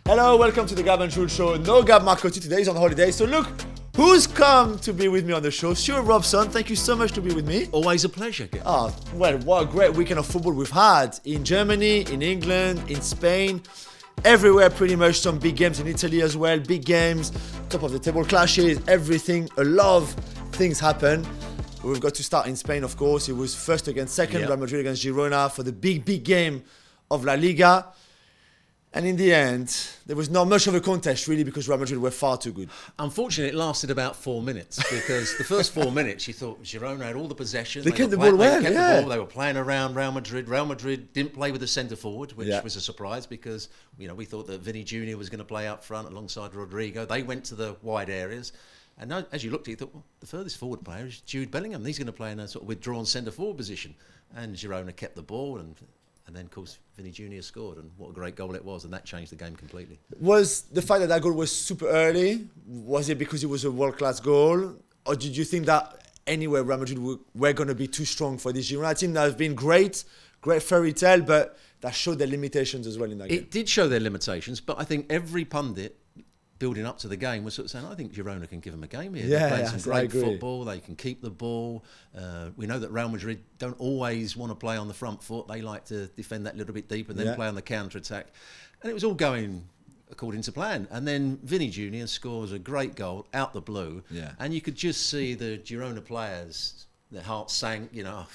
Hello, welcome to the Gab and Jules show. No Gab Marcotti today, he's on holiday. So look, who's come to be with me on the show? Stuart Robson, thank you so much to be with me. Always a pleasure. Oh, well, what a great weekend of football we've had. In Germany, in England, in Spain. Everywhere pretty much, some big games in Italy as well. Big games, top of the table clashes, everything. A lot of things happen. We've got to start in Spain, of course. It was first against second, Real Madrid against Girona for the big game of La Liga. And in the end, there was not much of a contest, really, because Real Madrid were far too good. Unfortunately, it lasted about 4 minutes because the first 4 minutes, you thought Girona had all the possession. They kept the ball well, They were playing around Real Madrid. Real Madrid didn't play with the centre forward, which was a surprise because we thought that Vinny Jr. was going to play up front alongside Rodrigo. They went to the wide areas. And now, as you looked at it, you thought, well, the furthest forward player is Jude Bellingham. He's going to play in a sort of withdrawn centre forward position. And Girona kept the ball and then, of course, Vinny Jr. scored, and what a great goal it was, and that changed the game completely. Was the fact that goal was super early, was it because it was a world-class goal, or did you think that anyway Real Madrid were going to be too strong for this Girona team that has been great fairy tale, but that showed their limitations as well in that game? It did show their limitations, but I think every pundit building up to the game was sort of saying, I think Girona can give them a game here. They're playing some great football. They can keep the ball. We know that Real Madrid don't always want to play on the front foot. They like to defend that little bit deeper and then play on the counter-attack. And it was all going according to plan. And then Vinny Jr. scores a great goal out the blue. Yeah. And you could just see the Girona players, their hearts sank,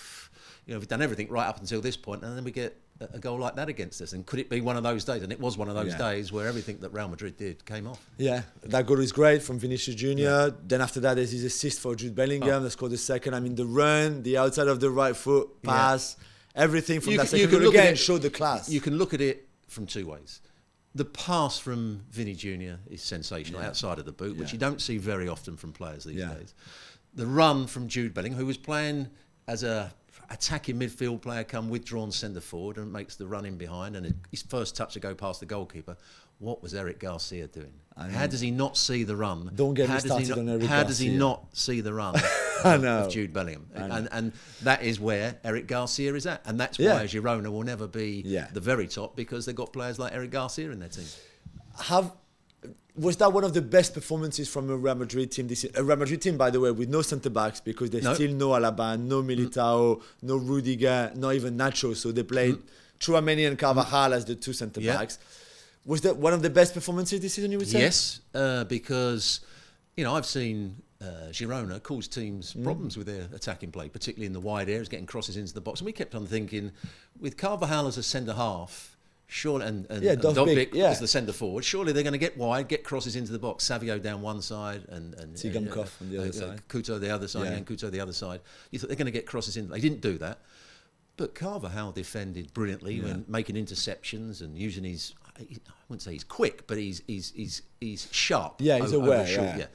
we've done everything right up until this point, and then we get a goal like that against us. And could it be one of those days? And it was one of those days where everything that Real Madrid did came off. Yeah, that goal is great from Vinicius Jr. Yeah. Then after that, there's his assist for Jude Bellingham that scored the second. I mean, the run, the outside of the right foot, pass, everything from that second goal again showed the class. You can look at it from two ways. The pass from Vinny Jr. is sensational outside of the boot, which you don't see very often from players these days. The run from Jude Bellingham, who was playing as a attacking midfield player, come withdrawn centre forward and makes the run in behind, and his first touch to go past the goalkeeper. What was Eric Garcia doing? How does he not see the run? Don't get me started on Eric Garcia. How does he not see the run of Jude Bellingham? And that is where Eric Garcia is at, and that's why Girona will never be the very top, because they've got players like Eric Garcia in their team. Was that one of the best performances from a Real Madrid team this year? A Real Madrid team, by the way, with no centre-backs, because there's still no Alaba, no Militao, no Rudiger, not even Nacho. So they played Tchouaméni and Carvajal as the two centre-backs. Was that one of the best performances this season, you would say? Yes, because I've seen Girona cause teams problems with their attacking play, particularly in the wide areas, getting crosses into the box. And we kept on thinking, with Carvajal as a centre-half, sure, and Dobbik as the centre forward, surely they're going to get wide, get crosses into the box. Savio down one side and Tsigankov on the other side. Couto the other side, and Couto the other side. You thought they're going to get crosses in. They didn't do that. But Carvajal defended brilliantly when making interceptions and using his, I wouldn't say he's quick, but he's sharp. Yeah, he's aware.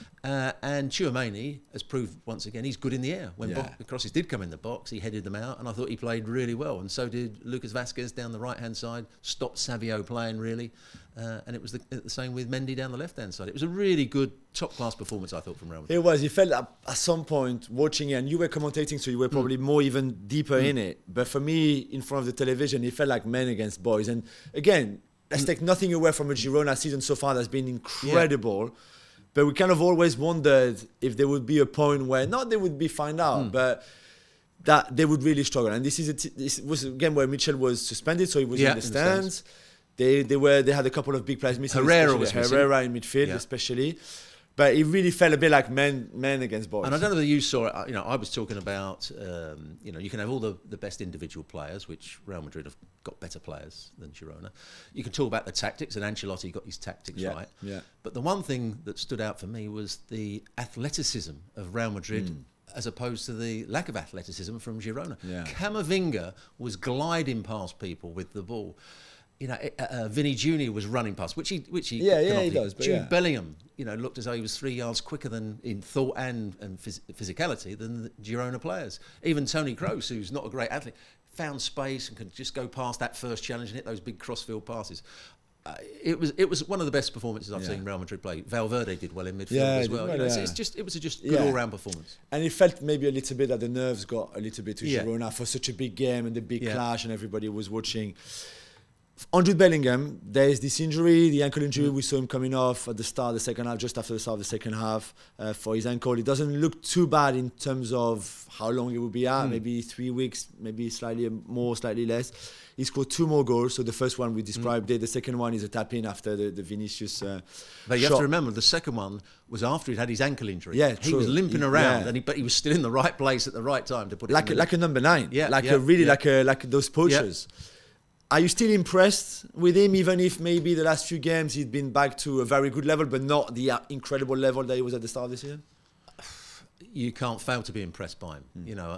And Tchouaméni has proved once again he's good in the air. When the crosses did come in the box, he headed them out, and I thought he played really well. And so did Lucas Vázquez down the right-hand side, stopped Savio playing really. And it was the same with Mendy down the left-hand side. It was a really good, top-class performance, I thought, from Real Madrid. It was. You felt at some point watching it, and you were commentating, so you were probably more even deeper in it. But for me, in front of the television, it felt like men against boys. And again, let's take nothing away from a Girona season so far that's been incredible. Yeah. But we kind of always wondered if there would be a point where, not they would be found out, but that they would really struggle. And this was a game where Mitchell was suspended, so he was in the stands. They had a couple of big players missing. Herrera was missing. Herrera in midfield, especially. But it really felt a bit like men against boys. And I don't know whether you saw it. I was talking about, you can have all the best individual players, which Real Madrid have got better players than Girona. You can talk about the tactics, and Ancelotti got his tactics right. Yeah. But the one thing that stood out for me was the athleticism of Real Madrid as opposed to the lack of athleticism from Girona. Yeah. Camavinga was gliding past people with the ball. Vinny Jr. was running past, which he does. Jude Bellingham, looked as though he was 3 yards quicker than in thought and physicality than the Girona players. Even Toni Kroos, who's not a great athlete, found space and could just go past that first challenge and hit those big crossfield passes. It was one of the best performances I've seen Real Madrid play. Valverde did well in midfield as well. It was just good all-round performance. And it felt maybe a little bit that the nerves got a little bit to Girona for such a big game and the big clash, and everybody was watching. On Jude Bellingham, there is this injury, the ankle injury. We saw him coming off at the start of the second half, just after the start of the second half for his ankle. It doesn't look too bad in terms of how long it will be out, maybe 3 weeks, maybe slightly more, slightly less. He scored 2 more goals. So the first one we described it. The second one is a tap-in after the Vinicius But you shot. have to remember, the second one was after he'd had his ankle injury. Yeah, he true. was limping around, but he was still in the right place at the right time to put it like in like a number 9. Yeah, Like those poachers. Yeah. Are you still impressed with him, even if maybe the last few games he'd been back to a very good level, but not the incredible level that he was at the start of the season? You can't fail to be impressed by him. You know,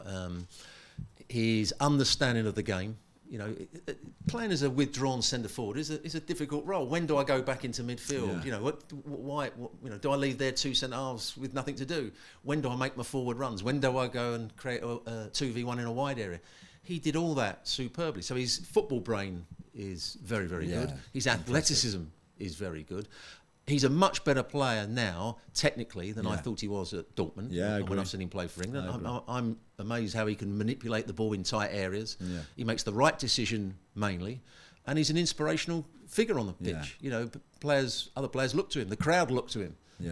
his understanding of the game. You know, playing as a withdrawn centre forward is a difficult role. When do I go back into midfield? You know, why? You know, do I leave there 2 centre halves with nothing to do? When do I make my forward runs? When do I go and create a 2v1 in a wide area? He did all that superbly. So his football brain is very, very good. His athleticism is very good. He's a much better player now, technically, than I thought he was at Dortmund. When I've seen him play for England, I'm amazed how he can manipulate the ball in tight areas. He makes the right decision mainly, and he's an inspirational figure on the pitch. You know, other players look to him. The crowd look to him.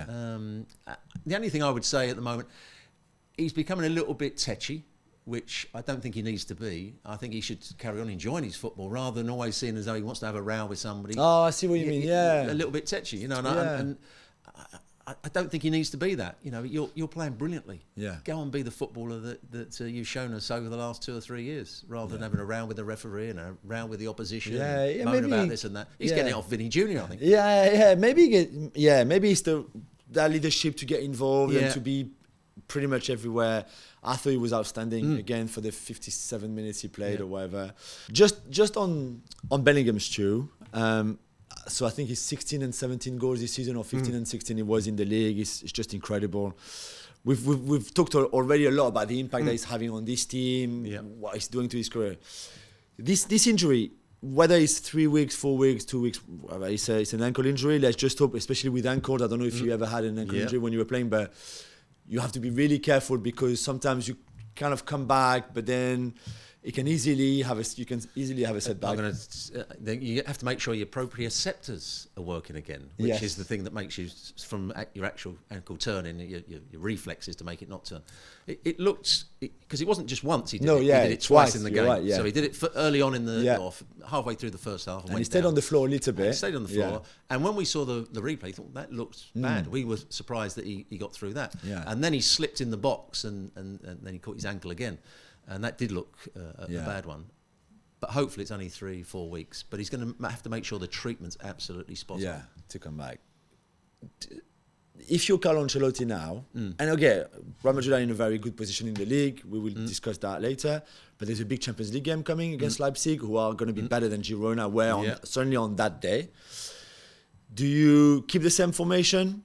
The only thing I would say at the moment, he's becoming a little bit tetchy, which I don't think he needs to be. I think he should carry on enjoying his football rather than always seeing as though he wants to have a row with somebody. Oh, I see what you mean. Yeah, a little bit tetchy, you know. And I don't think he needs to be that. You know, you're playing brilliantly. Yeah, go and be the footballer that you've shown us over the last 2 or 3 years, rather than having a row with the referee and a row with the opposition. Moaning maybe about this and that. He's getting it off Vinny Jr. I think. Maybe it's that leadership to get involved and to be pretty much everywhere. I thought he was outstanding again for the 57 minutes he played or whatever. Just on Bellingham, Stu. So I think he's 16 and 17 goals this season, or 15 and 16 he was in the league. It's just incredible. We've talked already a lot about the impact that he's having on this team, what he's doing to his career. This injury, whether it's 3 weeks, 4 weeks, 2 weeks, whatever, it's an ankle injury. Let's just hope, especially with ankles. I don't know if you ever had an ankle injury when you were playing, but you have to be really careful because sometimes you kind of come back, but then you can easily have a setback. You have to make sure your proprioceptors are working again, which is the thing that makes you, from your actual ankle turning, your reflexes to make it not turn. It looked, because it wasn't just once. He did it twice in the game. Right, so he did it early on in the halfway through the first half, and he stayed on the floor a little bit. He stayed on the floor, and when we saw the replay, he thought that looked bad. We were surprised that he got through that, and then he slipped in the box, and then he caught his ankle again. And that did look a bad one. But hopefully it's only 3-4 weeks. But he's going to have to make sure the treatment's absolutely spot on. To come back. If you're Carlo Ancelotti now, and again, Real Madrid are in a very good position in the league. We will discuss that later. But there's a big Champions League game coming against Leipzig, who are going to be better than Girona certainly on that day. Do you keep the same formation?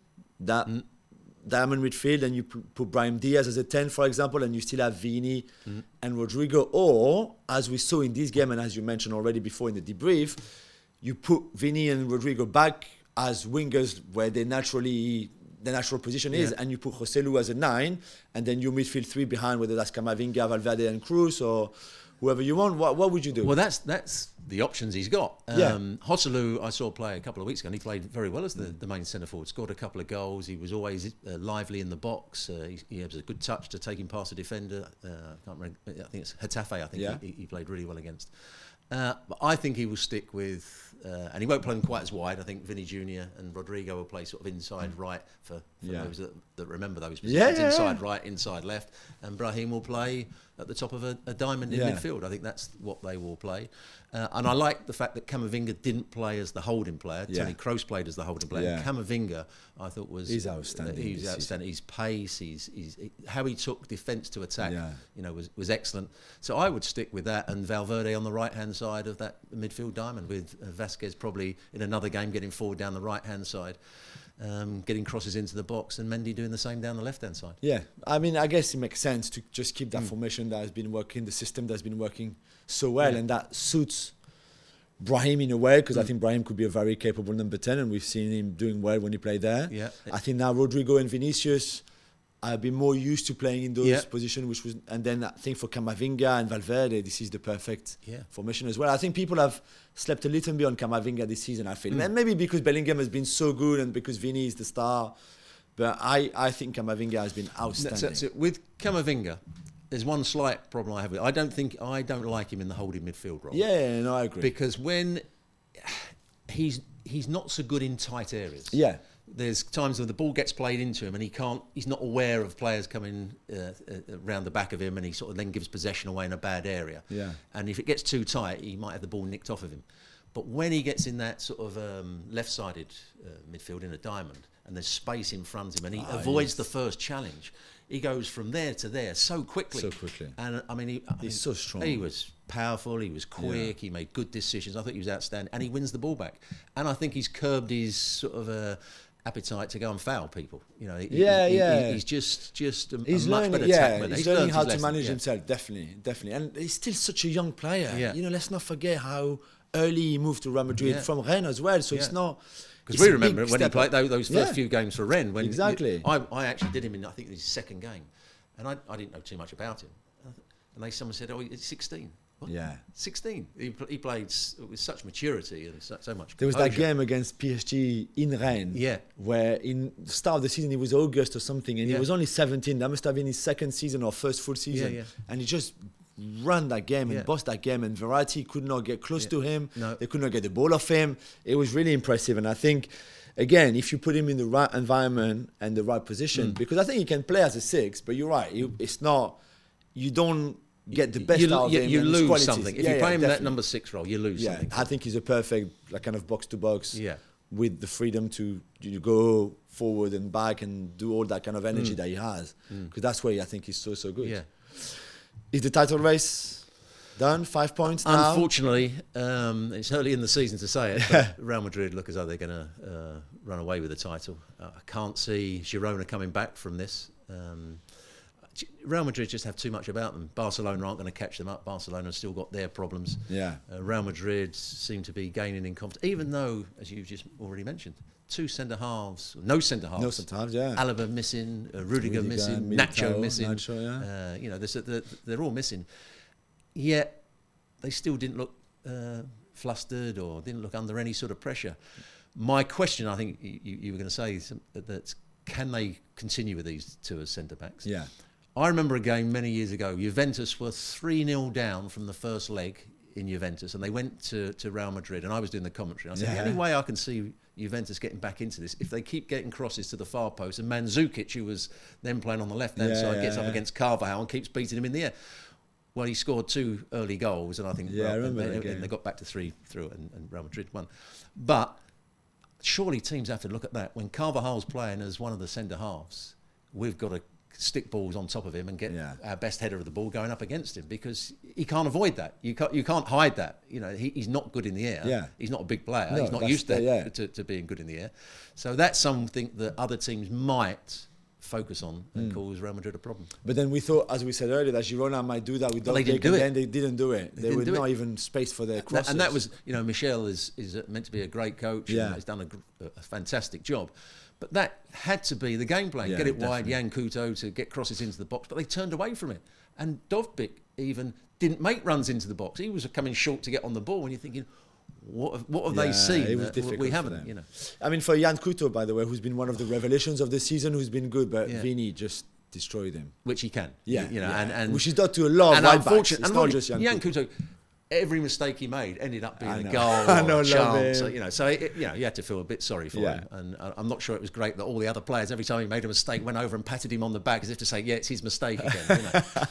Diamond midfield, and you put Brahim Diaz as a 10, for example, and you still have Vini and Rodrigo, or as we saw in this game and as you mentioned already before in the debrief, you put Vini and Rodrigo back as wingers where their natural position is, and you put Joselu as a 9, and then you midfield 3 behind, whether that's Camavinga, Valverde and Cruz, or whoever you want. What would you do? Well, that's the options he's got. Joselu, I saw play a couple of weeks ago, and he played very well as the main centre forward. Scored a couple of goals. He was always lively in the box. He has a good touch to take him past a defender. I can't remember. I think it's Getafe. I think he played really well against. But I think he will stick with, and he won't play them quite as wide. I think Vinny Jr. and Rodrigo will play sort of inside right for those that remember those positions. Inside right, inside left. And Brahim will play at the top of a diamond in midfield. I think that's what they will play. And I like the fact that Camavinga didn't play as the holding player. Toni Kroos played as the holding player. And Camavinga, I thought he's outstanding. He's outstanding. His pace, how he took defence to attack, was excellent. So I would stick with that, and Valverde on the right hand side of that midfield diamond, with Vasquez probably in another game getting forward down the right hand side. Getting crosses into the box, and Mendy doing the same down the left-hand side. Yeah, I mean, I guess it makes sense to just keep that formation that has been working, the system that's been working so well, and that suits Brahim in a way, because I think Brahim could be a very capable number 10, and we've seen him doing well when he played there. I think now Rodrigo and Vinicius, I've been more used to playing in those positions, and then I think for Camavinga and Valverde, this is the perfect formation as well. I think people have slept a little bit on Camavinga this season, I feel. And maybe because Bellingham has been so good and because Vini is the star. But I think Camavinga has been outstanding. So with Camavinga, there's one slight problem I have with it. I don't like him in the holding midfield role. Yeah, no, I agree. Because when he's not so good in tight areas. Yeah. There's times when the ball gets played into him and he's not aware of players coming around the back of him, and he sort of then gives possession away in a bad area. Yeah. And if it gets too tight, he might have the ball nicked off of him. But when he gets in that sort of left-sided midfield in a diamond, and there's space in front of him, and he avoids the first challenge, he goes from there to there so quickly. And I mean, he's so strong. He was powerful, he was quick, he made good decisions. I think he was outstanding, and he wins the ball back. And I think he's curbed his sort of appetite to go and foul people. You know, he's just a much better attackman. He's learning how to manage himself, definitely. And he's still such a young player. Yeah. You know, let's not forget how early he moved to Real Madrid from Rennes as well. So it's not... Because we remember when he played those first few games for Rennes. When exactly. I actually did him in, I think, his second game. And I didn't know too much about him. And someone said, oh, he's 16. What? Yeah. 16. He played with such maturity and so much. There was that game against PSG in Rennes, where in the start of the season, it was August or something, and he was only 17. That must have been his second season or first full season. And he just ran that game and bossed that game, and Verratti could not get close to him. No. They could not get the ball off him. It was really impressive. And I think, again, if you put him in the right environment and the right position, because I think he can play as a 6, but you're right, it's not, you don't get the best out of him. You lose something. If you play him in that number 6 role, you lose something. I think he's a perfect kind of box-to-box with the freedom to go forward and back and do all that kind of energy that he has. Because that's where I think he's so good. Yeah. Is the title race done? 5 points now? Unfortunately, it's early in the season to say it, but Real Madrid look as though they're going to run away with the title. I can't see Girona coming back from this. Real Madrid just have too much about them. Barcelona aren't going to catch them up. Barcelona have still got their problems. Yeah. Real Madrid seem to be gaining in confidence, even though, as you've just already mentioned, no centre halves. No centre halves, yeah. Alaba missing, Rudiger missing, Nacho missing. You know, they're all missing. Yet they still didn't look flustered or didn't look under any sort of pressure. My question, I think you were going to say, that can they continue with these two as centre backs? Yeah. I remember a game many years ago. Juventus were 3-0 down from the first leg in Juventus, and they went to Real Madrid, and I was doing the commentary. I said, the only way I can see Juventus getting back into this, if they keep getting crosses to the far post, and Mandzukic, who was then playing on the left-hand side, gets up against Carvajal and keeps beating him in the air. Well, he scored 2 early goals, and I think they got back to 3 through it, and Real Madrid won. But surely teams have to look at that. When Carvajal's playing as one of the centre halves, we've got to stick balls on top of him and get our best header of the ball going up against him, because he can't avoid that. You can't hide that. You know, he's not good in the air. Yeah. He's not a big player. He's not used to being good in the air. So that's something that other teams might focus on and cause Real Madrid a problem. But then we thought, as we said earlier, that Girona might do that with Dovbyk, and then they didn't do it. They were not even space for their crosses. And that was, you know, Michel is meant to be a great coach and has done a fantastic job. But that had to be the game plan. Get it wide, Jan Couto to get crosses into the box. But they turned away from it. And Dovbyk even didn't make runs into the box. He was coming short to get on the ball. And you're thinking, what have they seen that we haven't? You know. I mean, for Jan Couto, by the way, who's been one of the revelations of the season, who's been good, but Vini just destroyed him. Which he can. Yeah. You know, and which he's done to a lot of right backs. It's not just Jan Couto. Every mistake he made ended up being a goal or a chance. So, you know, you had to feel a bit sorry for him. And I'm not sure it was great that all the other players, every time he made a mistake, went over and patted him on the back as if to say, it's his mistake again. You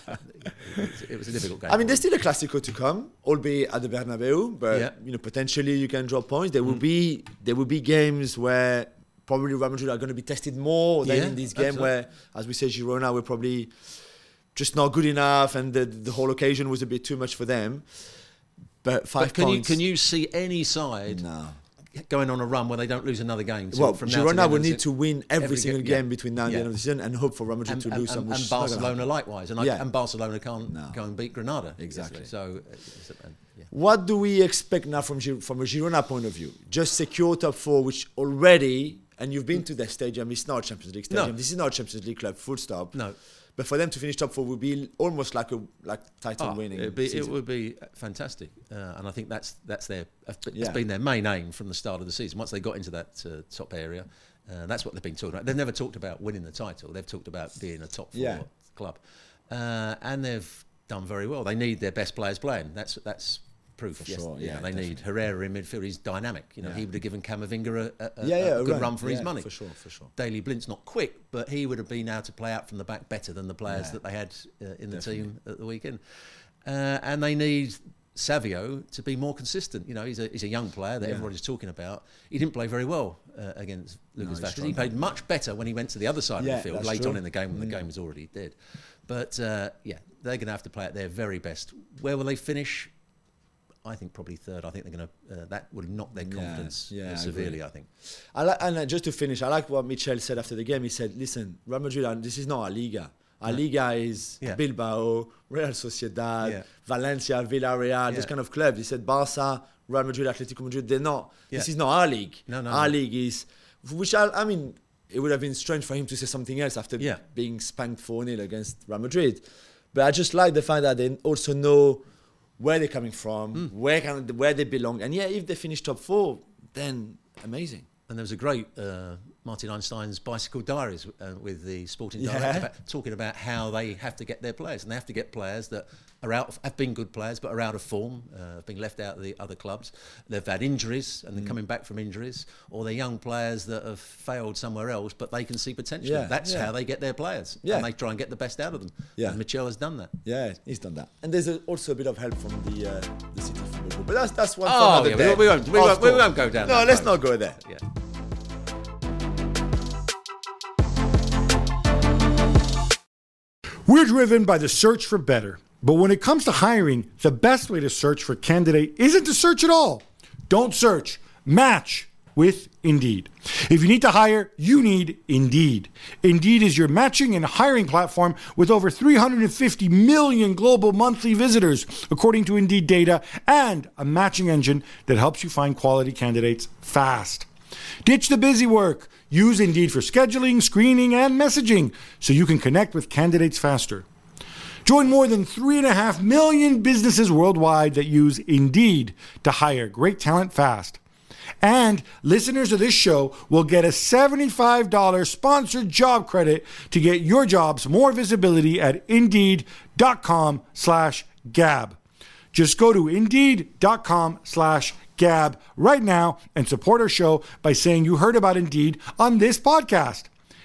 know. It was a difficult game. I mean, there's still a Clásico to come, albeit at the Bernabeu, but you know, potentially you can drop points. There will be games where probably Real Madrid are going to be tested more than in this game, where, as we say, Girona were probably just not good enough, and the whole occasion was a bit too much for them. But 5 points. Can you see any side going on a run where they don't lose another game? Well, Girona will need to win every single game between now and the end of the season, and hope for Real Madrid to lose some. And Barcelona likewise. And Barcelona can't go and beat Granada. Exactly. So, what do we expect now from a Girona point of view? Just secure top 4, which already, and you've been to their stadium. It's not a Champions League stadium. This is not a Champions League club. Full stop. No. But for them to finish top 4 would be almost like title winning. It would be fantastic, and I think that's been their main aim from the start of the season. Once they got into that top area, that's what they've been talking about. They've never talked about winning the title. They've talked about being a top 4 club, and they've done very well. They need their best players playing. That's proof. For sure. They need Herrera in midfield. He's dynamic. He would have given Camavinga a good run for his money. For sure. Daley Blint's not quick, but he would have been able to play out from the back better than the players that they had in the team at the weekend. And they need Savio to be more consistent. He's a young player that everybody's talking about. He didn't play very well against Lucas Vázquez. He played much better when he went to the other side of the field late on in the game when the game was already dead. But they're going to have to play at their very best. Where will they finish? I think probably third. I think they're going to. That would knock their confidence severely. I think. And just to finish, I like what Michel said after the game. He said, "Listen, Real Madrid, this is not our Liga. Our Liga is Bilbao, Real Sociedad, Valencia, Villarreal, this kind of clubs." He said, "Barca, Real Madrid, Atletico Madrid, they're not. This is not our league. Our league is, which I mean, it would have been strange for him to say something else after being spanked 4-0 against Real Madrid. But I just like the fact that they also know where they're coming from, where they belong. And if they finish top 4, then amazing." And there was a great Martin Einstein's Bicycle Diaries with the sporting director talking about how they have to get their players. And they have to get players that have been good players but are out of form, have been left out of the other clubs. They've had injuries and they're coming back from injuries. Or they're young players that have failed somewhere else but they can see potential. That's how they get their players. And they try and get the best out of them. And Michel has done that. Yeah, he's done that. And there's also a bit of help from the City Football Group. But that's one for another day. We won't go down that let's not go there. Yeah. We're driven by the search for better. But when it comes to hiring, the best way to search for a candidate isn't to search at all. Don't search. Match with Indeed. If you need to hire, you need Indeed. Indeed is your matching and hiring platform with over 350 million global monthly visitors, according to Indeed data, and a matching engine that helps you find quality candidates fast. Ditch the busy work. Use Indeed for scheduling, screening, and messaging so you can connect with candidates faster. Join more than 3.5 million businesses worldwide that use Indeed to hire great talent fast. And listeners of this show will get a $75 sponsored job credit to get your jobs more visibility at Indeed.com/Gab. Just go to Indeed.com/Gab right now and support our show by saying you heard about Indeed on this podcast.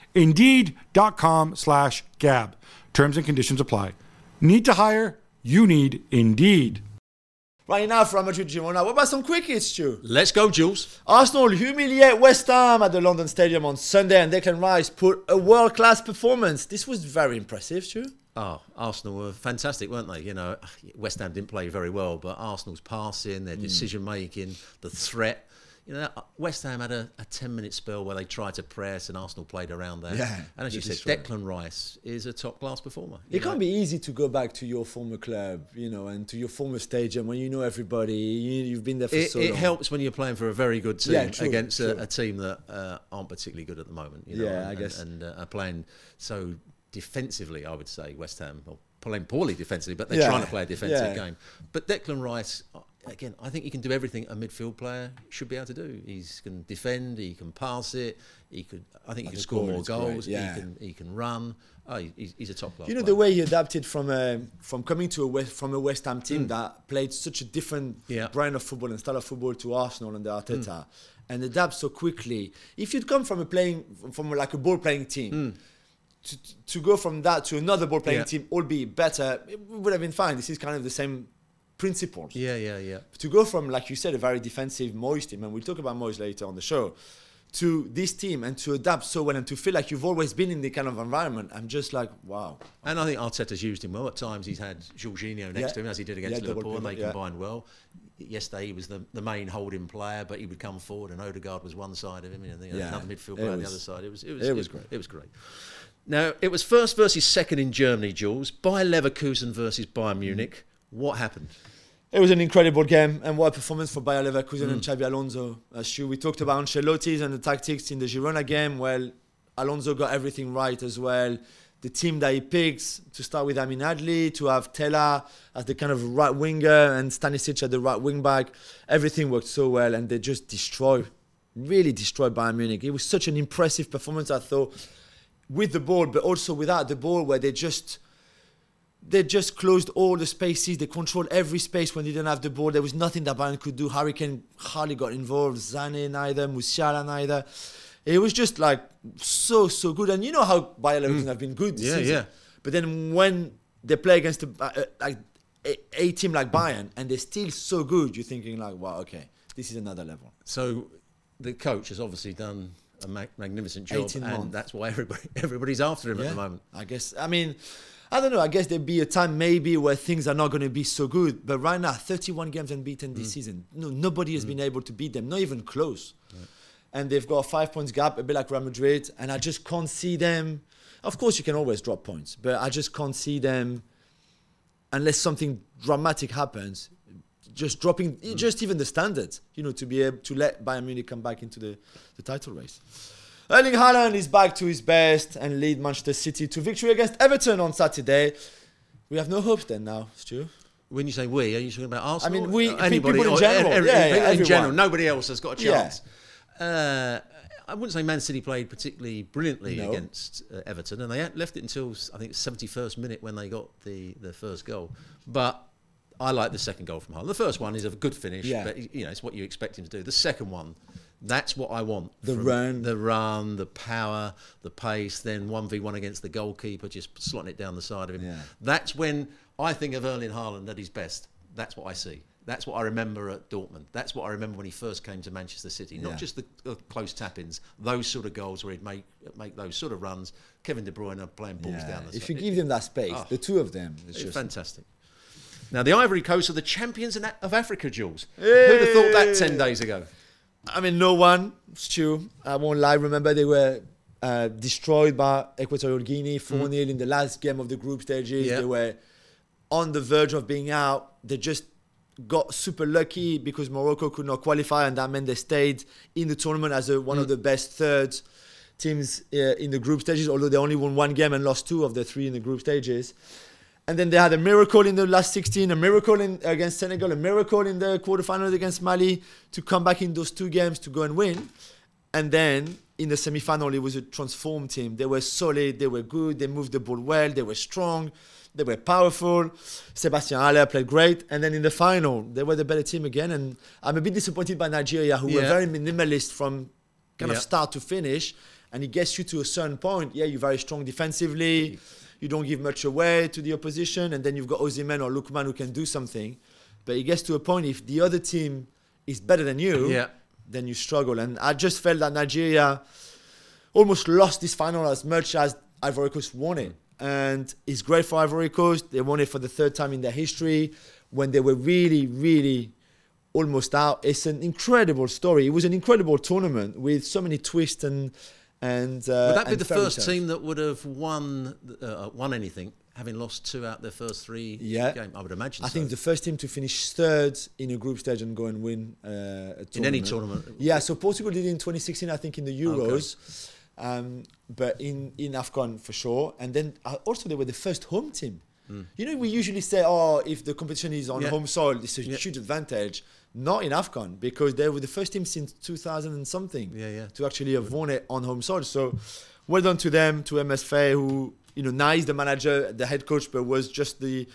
Indeed.com/Gab. Terms and conditions apply. Need to hire? You need Indeed. Right now from Madrid, Girona. What about some quick hits, Stu? Let's go, Jules. Arsenal humiliate West Ham at the London Stadium on Sunday, and Declan Rice put a world-class performance. This was very impressive, Stu. Oh, Arsenal were fantastic, weren't they? West Ham didn't play very well, but Arsenal's passing, their decision-making, the threat. West Ham had a 10-minute spell where they tried to press and Arsenal played around that. And as you said, Declan Rice is a top-class performer. It can't be easy to go back to your former club, and to your former stadium when you know everybody. You've been there for so long. It helps when you're playing for a very good team against a team that aren't particularly good at the moment. I guess. And are playing so defensively, I would say, West Ham. Or playing poorly defensively, but they're trying to play a defensive game. But Declan Rice... Again, I think he can do everything a midfield player should be able to do. He can defend, he can pass it, I think he can score more goals, he can run. He's a top player. The way he adapted from coming from a West Ham team that played such a different brand of football and style of football to Arsenal and the Arteta, and adapt so quickly. If you'd come from a ball playing team. To go from that to another ball playing team, albeit better, it would have been fine. This is kind of the same principles. To go from, like you said, a very defensive Moyes team, and we'll talk about Moyes later on the show, to this team and to adapt so well and to feel like you've always been in the kind of environment, I'm just like, wow. And I think Arteta's used him well. At times he's had Jorginho next to him, as he did against Liverpool, and they combined well. Yesterday he was the main holding player, but he would come forward, and Odegaard was one side of him, and another midfield player on the other side. It was great. It was great. Now, it was first versus second in Germany, Jules. Bayer Leverkusen versus Bayern Munich. What happened? It was an incredible game, and what a performance for Bayer Leverkusen and Xabi Alonso. We talked about Ancelotti's and the tactics in the Girona game. Well, Alonso got everything right as well. The team that he picks, to start with Amin Adli, to have Tella as the kind of right winger and Stanisic at the right wing back, everything worked so well, and they just really destroyed Bayern Munich. It was such an impressive performance, I thought, with the ball, but also without the ball, where they just closed all the spaces. They controlled every space when they didn't have the ball. There was nothing that Bayern could do. Harry Kane hardly got involved. Sané neither. Musiala neither. It was just like so good. And you know how Bayer Leverkusen have been good this season. But then when they play against a team like Bayern and they're still so good, you're thinking like, wow, okay, this is another level. So the coach has obviously done a magnificent job, and that's why everybody's after him at the moment. I guess. I mean, I don't know. I guess there'll be a time maybe where things are not going to be so good. But right now, 31 games unbeaten this season. No, nobody has been able to beat them, not even close. Right. And they've got a 5 points gap, a bit like Real Madrid. And I just can't see them. Of course, you can always drop points, but I just can't see them unless something dramatic happens. Just dropping, just even the standards, to be able to let Bayern Munich come back into the title race. Erling Haaland is back to his best and lead Manchester City to victory against Everton on Saturday. We have no hopes then now, Stu. When you say we, are you talking about Arsenal? I mean, we, anybody, people in general. In general, nobody else has got a chance. Yeah. I wouldn't say Man City played particularly brilliantly against Everton, and they left it until, I think, the 71st minute when they got the first goal. But I like the second goal from Haaland. The first one is a good finish, but it's what you expect him to do. The second one, that's what I want. The run, the power, the pace, then 1v1 against the goalkeeper, just slotting it down the side of him. Yeah. That's when I think of Erling Haaland at his best. That's what I see. That's what I remember at Dortmund. That's what I remember when he first came to Manchester City. Not just the close tap-ins, those sort of goals where he'd make those sort of runs. Kevin De Bruyne playing balls down the side. If you give them that space, the two of them, it's just fantastic. Now, the Ivory Coast are the champions of Africa, Jules. Who'd have thought that 10 days ago? I mean, no one, Stu. I won't lie. Remember, they were destroyed by Equatorial Guinea 4-0 in the last game of the group stages. They were on the verge of being out. They just got super lucky because Morocco could not qualify, and that meant they stayed in the tournament as one of the best third teams in the group stages, although they only won one game and lost 2 of the 3 in the group stages. And then they had a miracle in the last 16, a miracle against Senegal, a miracle in the quarterfinals against Mali to come back in those 2 games to go and win. And then in the semi-final, it was a transformed team. They were solid, they were good, they moved the ball well, they were strong, they were powerful. Sébastien Haller played great. And then in the final, they were the better team again. And I'm a bit disappointed by Nigeria, who were very minimalist from kind of start to finish. And it gets you to a certain point. Yeah, you're very strong defensively. You don't give much away to the opposition, and then you've got Osimhen or Lookman who can do something. But it gets to a point, if the other team is better than you, then you struggle. And I just felt that Nigeria almost lost this final as much as Ivory Coast won it. And it's great for Ivory Coast. They won it for the 3rd time in their history when they were really, really almost out. It's an incredible story. It was an incredible tournament with so many twists and would that be the first team that would have won anything, having lost 2 out of their first 3 games? I would imagine. I think the first team to finish 3rd in a group stage and go and win a tournament. In any tournament. Yeah, so Portugal did it in 2016, I think, in the Euros, but in AFCON for sure. And then also they were the first home team. We usually say, if the competition is on home soil, it's a huge advantage. Not in AFCON, because they were the first team since 2000 and something to actually have won it on home soil. So well done to them, to MS Faye, who, is the manager, the head coach, but was just the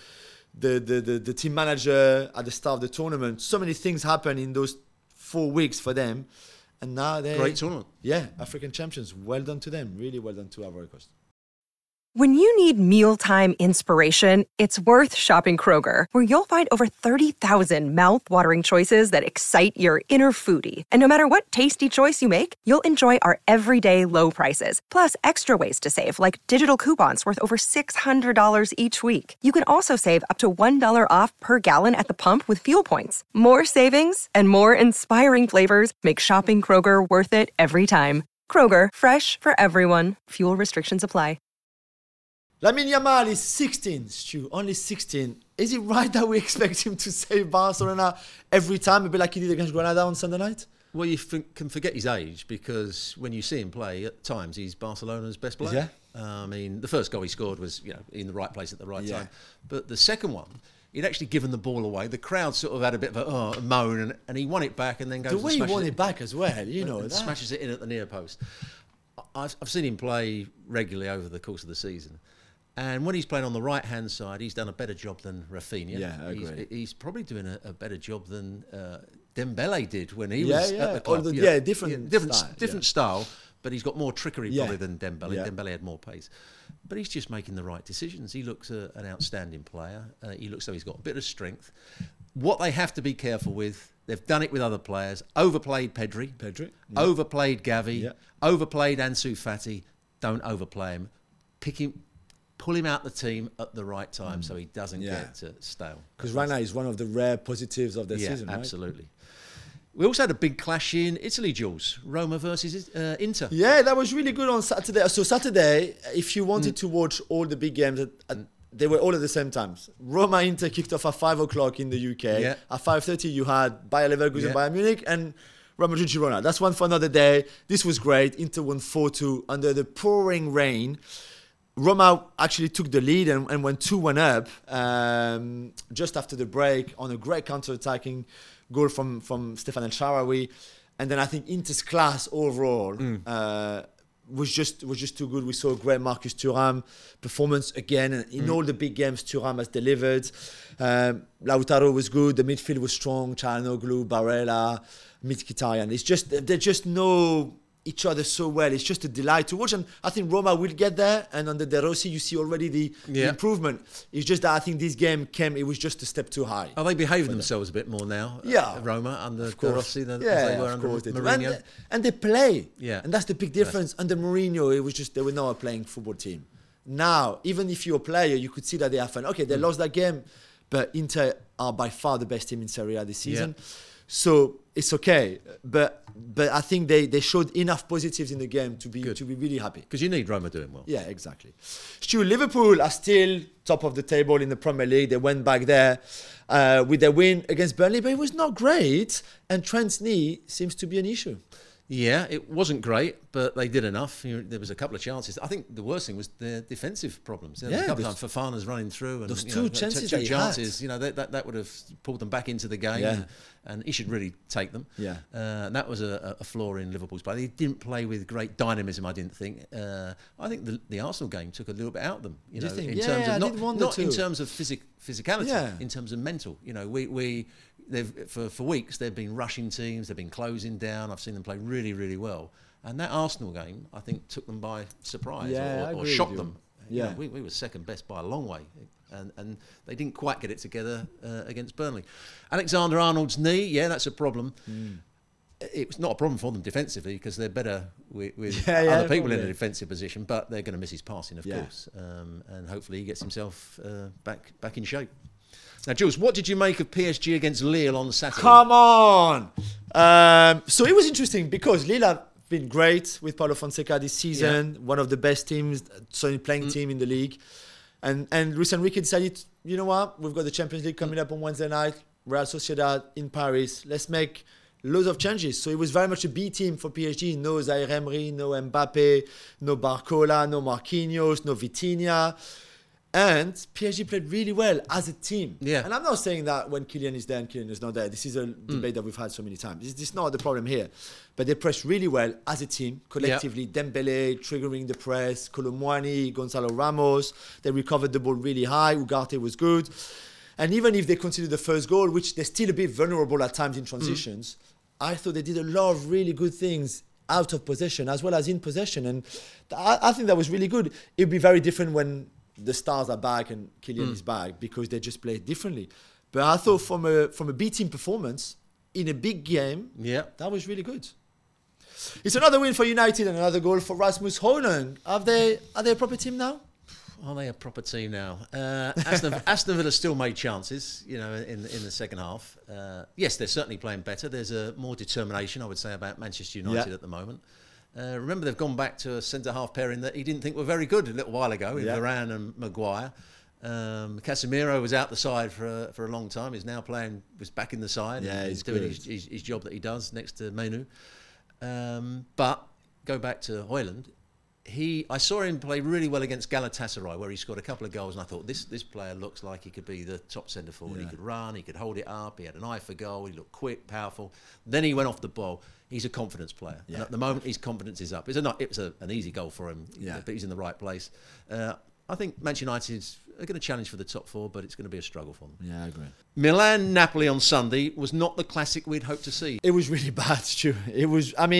team manager at the start of the tournament. So many things happened in those 4 weeks for them. And now they're... Great tournament. Yeah, African champions. Well done to them. Really well done to Ivory Coast. When you need mealtime inspiration, it's worth shopping Kroger, where you'll find over 30,000 mouth-watering choices that excite your inner foodie. And no matter what tasty choice you make, you'll enjoy our everyday low prices, plus extra ways to save, like digital coupons worth over $600 each week. You can also save up to $1 off per gallon at the pump with fuel points. More savings and more inspiring flavors make shopping Kroger worth it every time. Kroger, fresh for everyone. Fuel restrictions apply. Lamine Yamal is 16, Stu, only 16. is it right that we expect him to save Barcelona every time, a bit like he did against Granada on Sunday night? Well, you can forget his age, because when you see him play, at times he's Barcelona's best player. I mean, the first goal he scored was, in the right place at the right time. But the second one, he'd actually given the ball away. The crowd sort of had a bit of a moan, and he won it back and then goes. The way he won it back as well, and smashes it in at the near post. I've seen him play regularly over the course of the season. And when he's playing on the right-hand side, he's done a better job than Rafinha. Yeah, I agree. He's probably doing a better job than Dembele did when he was at the club. Different style, but he's got more trickery probably than Dembele. Yeah. Dembele had more pace. But he's just making the right decisions. He looks an outstanding player. He looks like he's got a bit of strength. What they have to be careful with, they've done it with other players, overplayed Pedri, overplayed Gavi, overplayed Ansu Fati. Don't overplay him. Pull him out the team at the right time so he doesn't get stale. Because right now he's one of the rare positives of the season, right? Absolutely. We also had a big clash in Italy, Jules. Roma versus Inter. Yeah, that was really good on Saturday. So Saturday, if you wanted to watch all the big games, they were all at the same times. Roma-Inter kicked off at 5 o'clock in the UK. Yeah. At 5:30, you had Bayer Leverkusen, Bayern Munich, and Real Madrid Girona. That's one for another day. This was great. Inter won 4-2 under the pouring rain. Roma actually took the lead and went 2-1 up just after the break on a great counter-attacking goal from Stefan El Shaarawy. And then I think Inter's class overall was just too good. We saw a great Marcus Thuram performance again. And in all the big games, Thuram has delivered. Lautaro was good. The midfield was strong. Çalhanoğlu, Barella, Mkhitaryan. They just know each other so well. It's just a delight to watch, and I think Roma will get there. And under De Rossi, you see already the improvement. It's just that I think this game it was just a step too high. Are they behaving themselves a bit more now? Roma under De Rossi than they were under Mourinho. And they play. Yeah, and that's the big difference. Under Mourinho, it was just they were not a playing football team. Now, even if you're a player, you could see that they have fun. Okay, they lost that game, but Inter are by far the best team in Serie A this season. Yeah. So it's okay, but I think they showed enough positives in the game to be really happy. Because you need Roma doing well. Yeah, exactly. Stu, Liverpool are still top of the table in the Premier League. They went back there with their win against Burnley, but it was not great. And Trent's knee seems to be an issue. Yeah, it wasn't great, but they did enough. There was a couple of chances. I think the worst thing was their defensive problems. There was a couple of times Fofana's running through, and those two chances. That would have pulled them back into the game, and he should really take them. Yeah, and that was a flaw in Liverpool's play. They didn't play with great dynamism. I didn't think. I think the Arsenal game took a little bit out of them. Do you think? In terms of not in terms of physicality, in terms of mental. For weeks they've been rushing teams, they've been closing down. I've seen them play really, really well. And that Arsenal game, I think, took them by surprise or shocked them. Yeah, we were second best by a long way, and they didn't quite get it together against Burnley. Alexander-Arnold's knee, that's a problem. It was not a problem for them defensively because they're better with other people in a defensive position, but they're going to miss his passing, of course, and hopefully he gets himself back in shape. Now, Jules, what did you make of PSG against Lille on Saturday? Come on! So it was interesting because Lille have been great with Paulo Fonseca this season, one of the best teams, certainly playing team in the league. And Luis Enrique decided, you know what, we've got the Champions League coming up on Wednesday night, Real Sociedad in Paris, let's make loads of changes. So it was very much a B team for PSG. No Zaire Emery, no Mbappe, no Barcola, no Marquinhos, no Vitinha. And PSG played really well as a team. Yeah. And I'm not saying that when Kylian is there and Kylian is not there. This is a debate that we've had so many times. This is not the problem here. But they pressed really well as a team, collectively. Yeah. Dembele triggering the press, Kolo Muani, Gonzalo Ramos. They recovered the ball really high. Ugarte was good. And even if they conceded the first goal, which they're still a bit vulnerable at times in transitions, I thought they did a lot of really good things out of possession as well as in possession. And I think that was really good. It would be very different when the stars are back and Kylian is back because they just play differently. But I thought from a B team performance in a big game, that was really good. It's another win for United and another goal for Rasmus Højlund. Are they a proper team now? Are they a proper team now? Aston Villa still made chances, in the second half. Yes, they're certainly playing better. There's more determination, I would say, about Manchester United at the moment. Remember, they've gone back to a centre-half pairing that he didn't think were very good a little while ago, with Varane and Maguire. Casemiro was out the side for a long time. He's now was back in the side. Yeah, he's doing his job that he does next to Menu. But go back to Højlund. I saw him play really well against Galatasaray, where he scored a couple of goals, and I thought this player looks like he could be the top centre forward. Yeah. He could run, he could hold it up, he had an eye for goal, he looked quick, powerful. Then he went off the ball. He's a confidence player, and at the moment his confidence is up. It was an easy goal for him, but he's in the right place. I think Manchester United are going to challenge for the top four, but it's going to be a struggle for them. Yeah, I agree. Milan-Napoli on Sunday was not the classic we'd hoped to see. It was really bad, Stu. It was, I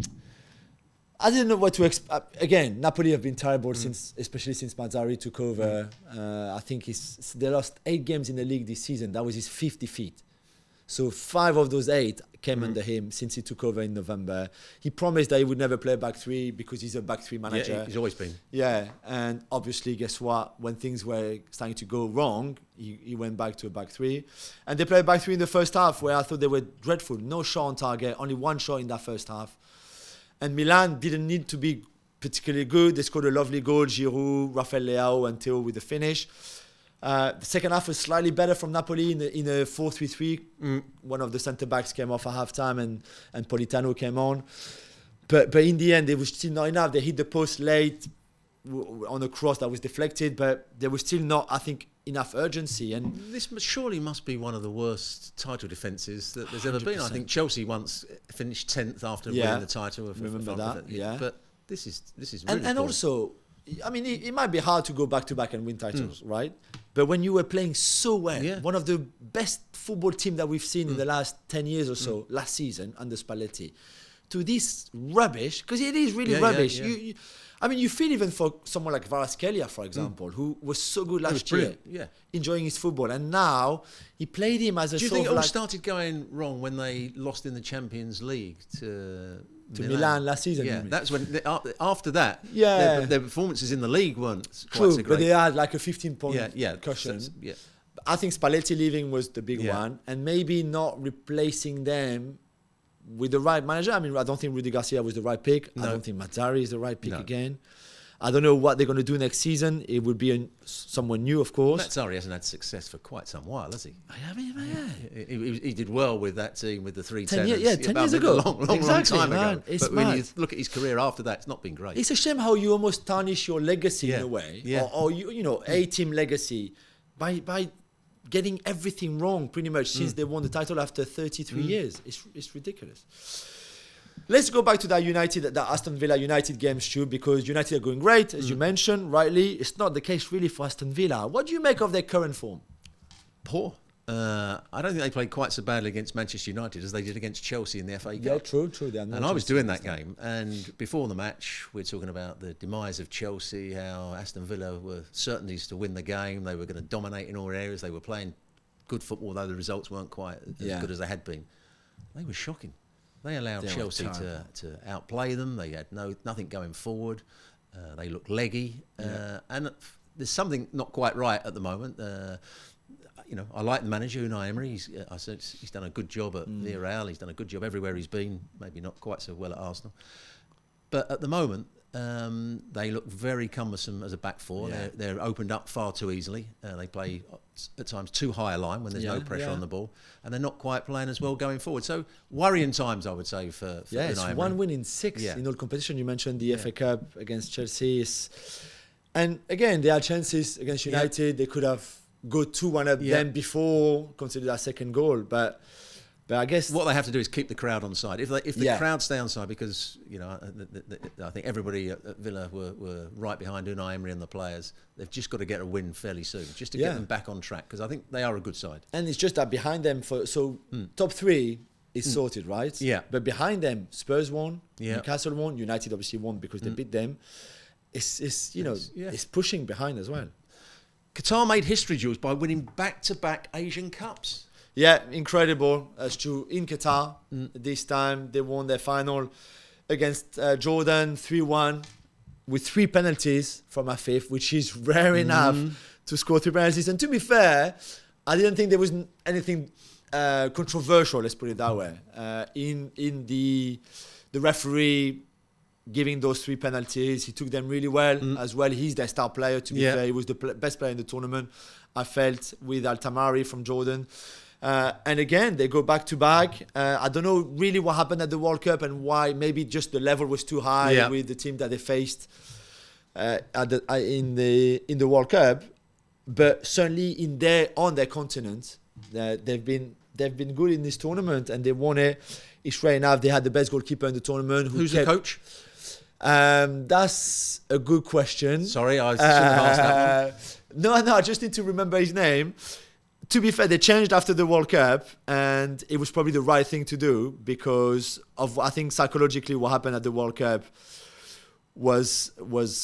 didn't know what to expect. Again, Napoli have been terrible especially since Mazzarri took over. I think they lost 8 games in the league this season. That was his 5th defeat. So 5 of those 8 came under him since he took over in November. He promised that he would never play back 3 because he's a back 3 manager. Yeah, he's always been. Yeah, and obviously, guess what? When things were starting to go wrong, he went back to a back 3. And they played back 3 in the first half, where I thought they were dreadful. No shot on target, only 1 shot in that first half. And Milan didn't need to be particularly good. They scored a lovely goal, Giroud, Rafael Leao, and Theo with the finish. The second half was slightly better from Napoli in a 4-3-3. One of the centre-backs came off at half-time and Politano came on. But in the end, it was still not enough. They hit the post late on a cross that was deflected, but there was still not, I think, enough urgency. And this surely must be one of the worst title defences that there's ever been. I think Chelsea once finished 10th after winning the title. Remember that? Yeah. But this is really and also, it might be hard to go back-to-back and win titles, right? But when you were playing so well, one of the best football team that we've seen in the last 10 years or so, last season under Spalletti, to this rubbish, because it is really rubbish. Yeah. You feel even for someone like Kvaratskhelia, for example, who was so good last year, enjoying his football, and now he played him as a Do you think it all started going wrong when they lost in the Champions League to Milan last season? Yeah, that's when after that, their performances in the league weren't quite so great. But they had like a 15-point cushion. I think Spalletti leaving was the big one, and maybe not replacing them with the right manager. I don't think Rudi Garcia was the right pick. No. I don't think Mazzarri is the right pick again. I don't know what they're going to do next season. It would be someone new, of course. Mazzarri hasn't had success for quite some while, has he? He did well with that team with the 3 tenors. 10 years ago. Long time ago. But when you look at his career after that, it's not been great. It's a shame how you almost tarnish your legacy in a way, or A-team legacy by getting everything wrong pretty much since they won the title after 33 years. It's ridiculous. Let's go back to that Aston Villa United game, Stu, because United are going great, as you mentioned, rightly. It's not the case really for Aston Villa. What do you make of their current form? Poor. I don't think they played quite so badly against Manchester United as they did against Chelsea in the FA Cup. Yeah, true. And I was doing that game, and before the match, we're talking about the demise of Chelsea, how Aston Villa were certainties to win the game. They were going to dominate in all areas. They were playing good football, although the results weren't quite as good as they had been. They were shocking. They allowed Chelsea to outplay them. They had nothing going forward. They looked leggy, and there's something not quite right at the moment. I like the manager Unai Emery. He's done a good job at Villarreal. He's done a good job everywhere he's been. Maybe not quite so well at Arsenal, but at the moment they look very cumbersome as a back four. Yeah. They're opened up far too easily. They play at times too high a line when there's no pressure on the ball, and they're not quite playing as well going forward. So worrying times, I would say, for Unai Emery. It's 1 win in 6 in all competition. You mentioned the FA Cup against Chelsea, and again they had chances against United. They could have go 2-1 up them before, consider that second goal, but I guess what they have to do is keep the crowd on side. If the crowd stay on side, because I think everybody at Villa were right behind Unai Emery and the players. They've just got to get a win fairly soon, just to get them back on track, because I think they are a good side. And it's just that behind them, top 3 is sorted, right? Yeah. But behind them, Spurs won, Newcastle won, United obviously won because they beat them. It's pushing behind as well. Qatar made history, Jules, by winning back-to-back Asian Cups. Yeah, incredible. As to in Qatar, this time they won their final against Jordan 3-1 with 3 penalties from Afif, which is rare enough to score 3 penalties. And to be fair, I didn't think there was anything controversial, let's put it that way. In the referee giving those 3 penalties. He took them really well as well. He's their star player, to be fair. He was the best player in the tournament, I felt, with Al-Tamari from Jordan. And again, they go back to back. I don't know really what happened at the World Cup and why. Maybe just the level was too high with the team that they faced in the World Cup. But certainly on their continent, they've been good in this tournament, and they won it. It's right enough. They had the best goalkeeper in the tournament. Who's the coach? That's a good question. Sorry, I shouldn't have asked that one. No, I just need to remember his name. To be fair, they changed after the World Cup, and it was probably the right thing to do because of, I think, psychologically what happened at the World Cup was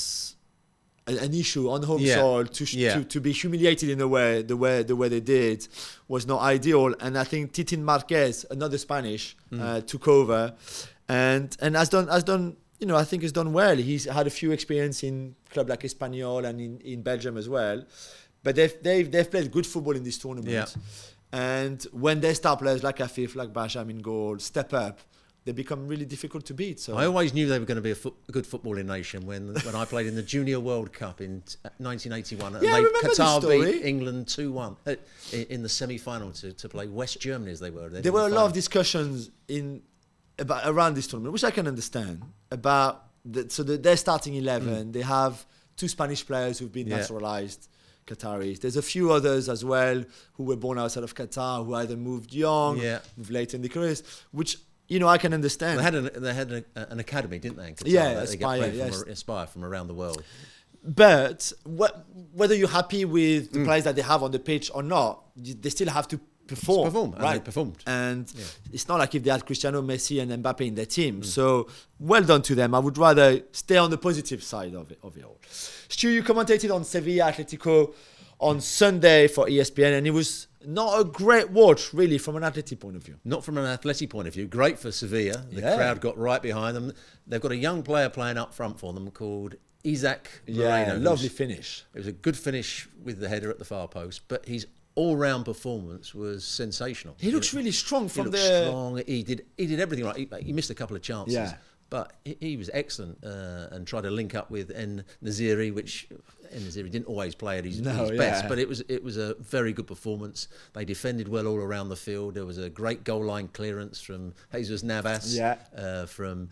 an issue on home soil. To be humiliated in the way they did was not ideal. And I think Titin Marquez, another Spanish, took over, and has done. I think he's done well. He's had a few experience in club like Espanyol and in Belgium as well. But they've played good football in this tournament. Yeah. And when their star players like Afif, like Basham in goal, step up, they become really difficult to beat. So I always knew they were going to be a good footballing nation when I played in the Junior World Cup in 1981. And Qatar beat England 2-1 in the semi-final to play West Germany as they were. There were a lot of discussions around this tournament, which I can understand, about their starting 11. They have 2 Spanish players who've been naturalized Qataris. There's a few others as well who were born outside of Qatar, who either moved young, moved late in their careers, which I can understand. They had an academy, didn't they? In Qatar? Yeah, Aspire from around the world. But whether you're happy with the players that they have on the pitch or not, they still have to perform. Right? And they performed. And it's not like if they had Cristiano, Messi and Mbappe in their team. So well done to them. I would rather stay on the positive side of it all. Stu, you commentated on Sevilla Atletico on Sunday for ESPN, and it was not a great watch, really, from an Atleti point of view. Not from an Atleti point of view. Great for Sevilla. The crowd got right behind them. They've got a young player playing up front for them called Isaac Moreno. Lovely finish. It was a good finish with the header at the far post, but his all-round performance was sensational. He looks really strong from strong. He did everything right. He missed a couple of chances, but he was excellent and tried to link up with En-Nesyri, which En-Nesyri didn't always play at his best, but it was a very good performance. They defended well all around the field. There was a great goal line clearance from Jesus Navas, from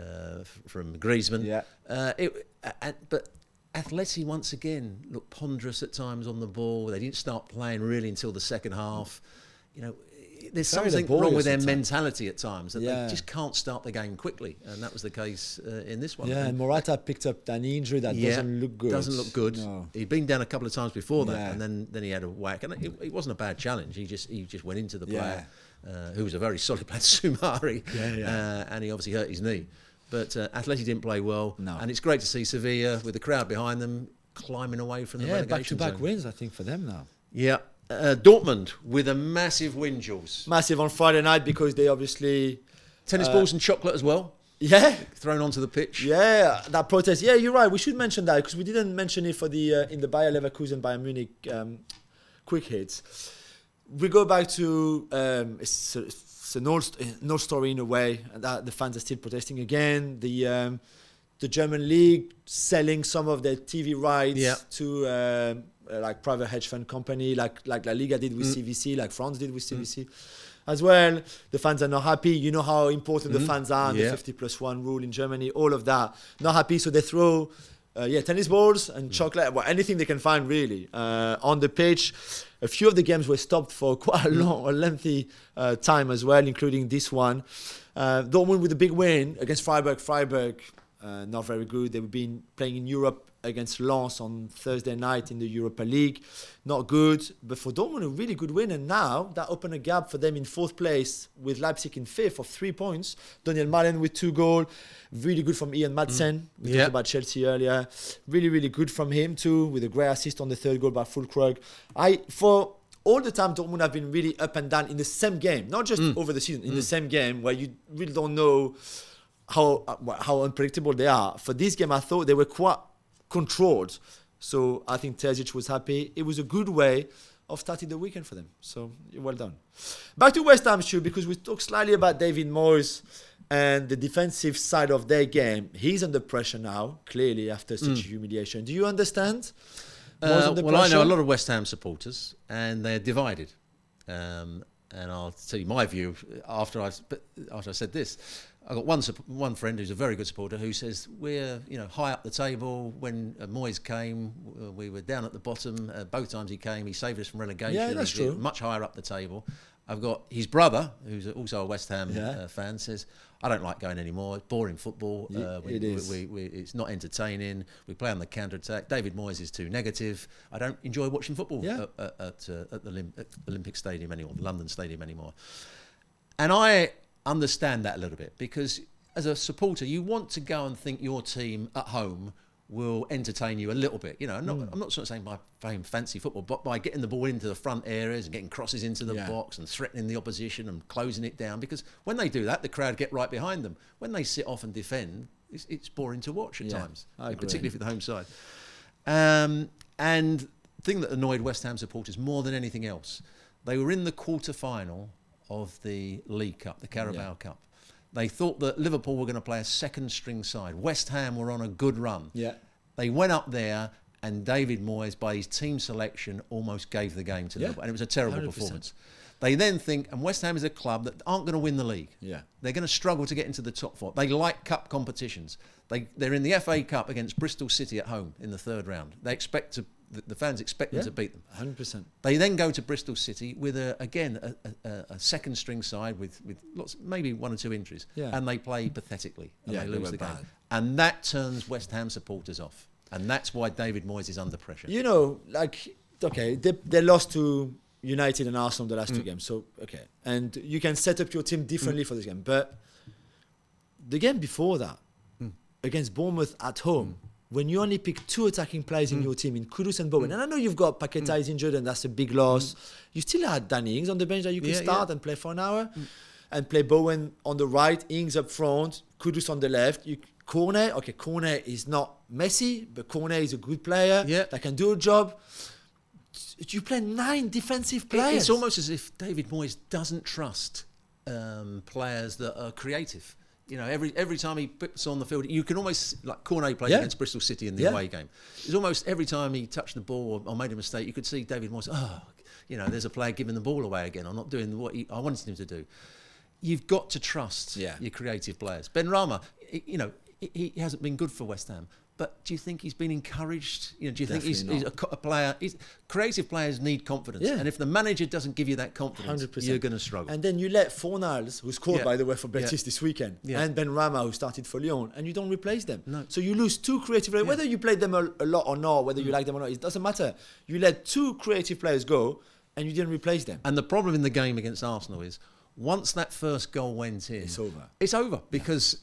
Griezmann. But Atleti once again looked ponderous at times on the ball. They didn't start playing really until the second half. There's something wrong with their mentality at times that they just can't start the game quickly, and that was the case in this one. Yeah, and Morata picked up an injury that doesn't look good. Doesn't look good. No. He'd been down a couple of times before that, and then he had a whack, and it wasn't a bad challenge. He just went into the player who was a very solid player, Soumare, and he obviously hurt his knee. But Atleti didn't play well, and it's great to see Sevilla with the crowd behind them climbing away from the relegation back-to-back wins, I think, for them now. Yeah. Dortmund with a massive win, Jules. Massive on Friday night because they obviously... Tennis balls and chocolate as well. Yeah. Thrown onto the pitch. Yeah, that protest. Yeah, you're right. We should mention that because we didn't mention it for the in the Bayer Leverkusen, Bayern Munich quick hits. We go back to... It's an old story in a way. That the fans are still protesting again. The German league selling some of their TV rights to... like private hedge fund company, like La Liga did with CVC, like France did with CVC as well. The fans are not happy. You know how important the fans are, the 50+1 rule in Germany, all of that. Not happy, so they throw tennis balls and chocolate, anything they can find really on the pitch. A few of the games were stopped for quite a lengthy time as well, including this one. Dortmund with a big win against Freiburg. Freiburg, not very good. They've been playing in Europe against Lens on Thursday night in the Europa League. Not good, but for Dortmund, a really good win. And now that opened a gap for them in 4th place with Leipzig in 5th of 3 points. Daniel Malen with 2 goals. Really good from Ian Madsen. We talked about Chelsea earlier. Really, really good from him too, with a great assist on the 3rd goal by Füllkrug. For all the time, Dortmund have been really up and down in the same game. Not just over the season, in the same game where you really don't know how unpredictable they are. For this game, I thought they were quite controlled. So I think Terzic was happy. It was a good way of starting the weekend for them. So well done. Back to West Ham, Stu, because we talked slightly about David Moyes And the defensive side of their game, he's under pressure now, clearly, after such humiliation. Do you understand? Well, I know a lot of West Ham supporters, and they're divided. And I'll tell you my view after I said this. I've got one friend who's a very good supporter who says we're high up the table. When Moyes came, we were down at the bottom. Both times he came, he saved us from relegation. Yeah, that's true. Much higher up the table. I've got his brother, who's also a West Ham fan, says, I don't like going anymore. It's boring football. It is. It's not entertaining. We play on the counter-attack. David Moyes is too negative. I don't enjoy watching football at the Olympic Stadium anymore, the London Stadium anymore. And I understand that a little bit, because as a supporter, you want to go and think your team at home will entertain you a little bit. I'm not sort of saying by playing fancy football, but by getting the ball into the front areas and getting crosses into the box and threatening the opposition and closing it down. Because when they do that, the crowd get right behind them. When they sit off and defend, it's boring to watch at times, particularly for the home side. And the thing that annoyed West Ham supporters more than anything else, they were in the quarter-final of the League Cup, the Carabao Cup. They thought that Liverpool were going to play a second-string side. West Ham were on a good run. Yeah. They went up there, and David Moyes, by his team selection, almost gave the game to Liverpool. And it was a terrible 100%. Performance. They then think, and West Ham is a club that aren't going to win the league. Yeah. They're going to struggle to get into the top four. They like cup competitions. They're in the FA Cup against Bristol City at home in the third round. They expect to... The fans expect them to beat them. 100%. They then go to Bristol City with a second string side with lots, maybe one or two injuries, and they play pathetically and they lose the game. And that turns West Ham supporters off, and that's why David Moyes is under pressure. They lost to United and Arsenal the last two games, so and you can set up your team differently for this game, but the game before that against Bournemouth at home. When you only pick two attacking players in your team, in Kudus and Bowen, and I know you've got Paqueta is injured and that's a big loss, you still had Danny Ings on the bench that you could start and play for an hour, and play Bowen on the right, Ings up front, Kudus on the left. Cornet is not Messi, but Cornet is a good player that can do a job. You play 9 defensive players. It's almost as if David Moyes doesn't trust players that are creative. Every time he puts on the field, you can almost, like Cornet played against Bristol City in the away game. It's almost every time he touched the ball or made a mistake, you could see David Moyes, there's a player giving the ball away again. I'm not doing what I wanted him to do. You've got to trust your creative players. Benrahma, he hasn't been good for West Ham. But do you think he's been encouraged? Do you think he's a player? Creative players need confidence. Yeah. And if the manager doesn't give you that confidence, 100%. You're going to struggle. And then you let Fornals, who scored, by the way, for Betis this weekend, and Benrahma, who started for Lyon, and you don't replace them. No. So you lose 2 creative players. Whether you played them a lot or not, whether you like them or not, it doesn't matter. You let 2 creative players go, and you didn't replace them. And the problem in the game against Arsenal is, once that first goal went in... It's over. Because,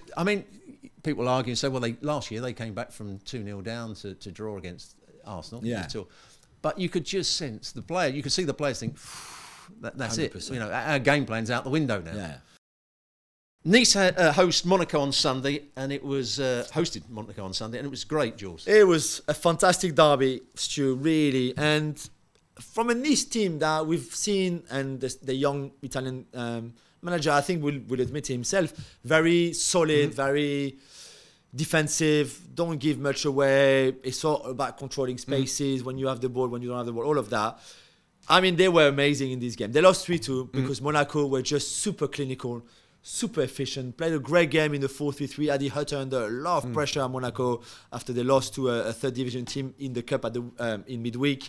people argue and say, last year they came back from 2-0 down to draw against Arsenal. Yeah. But you could just sense the player. You could see the players think, that's 100%. It. Our game plan's out the window now. Yeah. Nice host Monaco on Sunday, and it was hosted Monaco on Sunday, and it was great, Jules. It was a fantastic derby, Stu, really. And from a Nice team that we've seen, and the young Italian manager, I think, will admit to himself, very solid, very defensive, don't give much away. It's all about controlling spaces when you have the ball, when you don't have the ball, all of that. I mean, they were amazing in this game. They lost 3-2 because Monaco were just super clinical, super efficient, played a great game in the 4-3-3. Adi Hutter under a lot of pressure at Monaco after they lost to a third division team in the cup in midweek.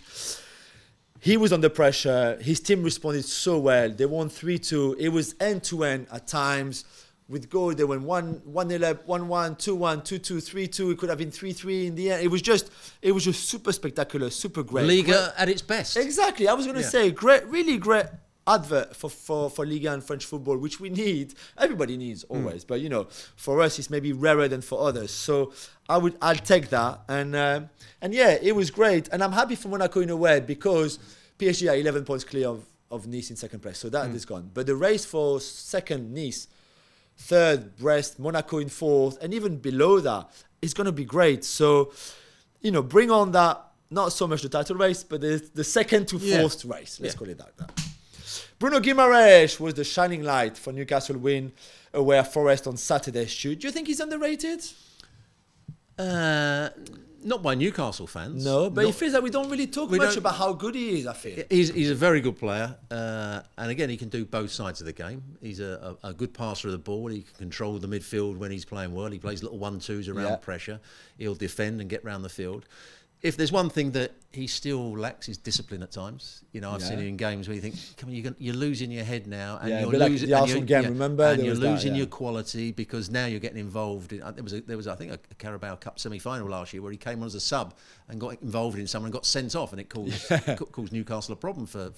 He was under pressure. His team responded so well. They won 3-2. It was end-to-end at times. With goal, they went 1-0 up, 1-1, 2-1, 2-2, 3-2. It could have been 3-3 in the end. It was just super spectacular, super great. Liga at its best. Exactly. I was going to say, really great advert for Liga and French football, which we need. Everybody needs always, but for us, it's maybe rarer than for others. So I'll take that, and it was great, and I'm happy for Monaco in a way because PSG are 11 points clear of Nice in second place, so that is gone. But the race for second, Nice, third, Brest, Monaco in fourth, and even below that is going to be great. So, bring on that, not so much the title race, but the second to fourth race. Let's call it that. Bruno Guimaraes was the shining light for Newcastle win away at Forest on Saturday. Stu, do you think he's underrated? Not by Newcastle fans. No, but it feels like we don't really talk much about how good he is, I feel. He's a very good player. And again, he can do both sides of the game. He's a good passer of the ball. He can control the midfield when he's playing well. He plays little 1-2s around pressure. He'll defend and get round the field. If there's one thing that he still lacks is discipline at times. You know, I've seen it in games where you think, come on, you're losing your head now, and you're losing the Arsenal game. Remember, and you're losing your quality because now you're getting involved. There was I think a Carabao Cup semi-final last year where he came on as a sub and got involved in someone and got sent off, and it caused Newcastle a problem for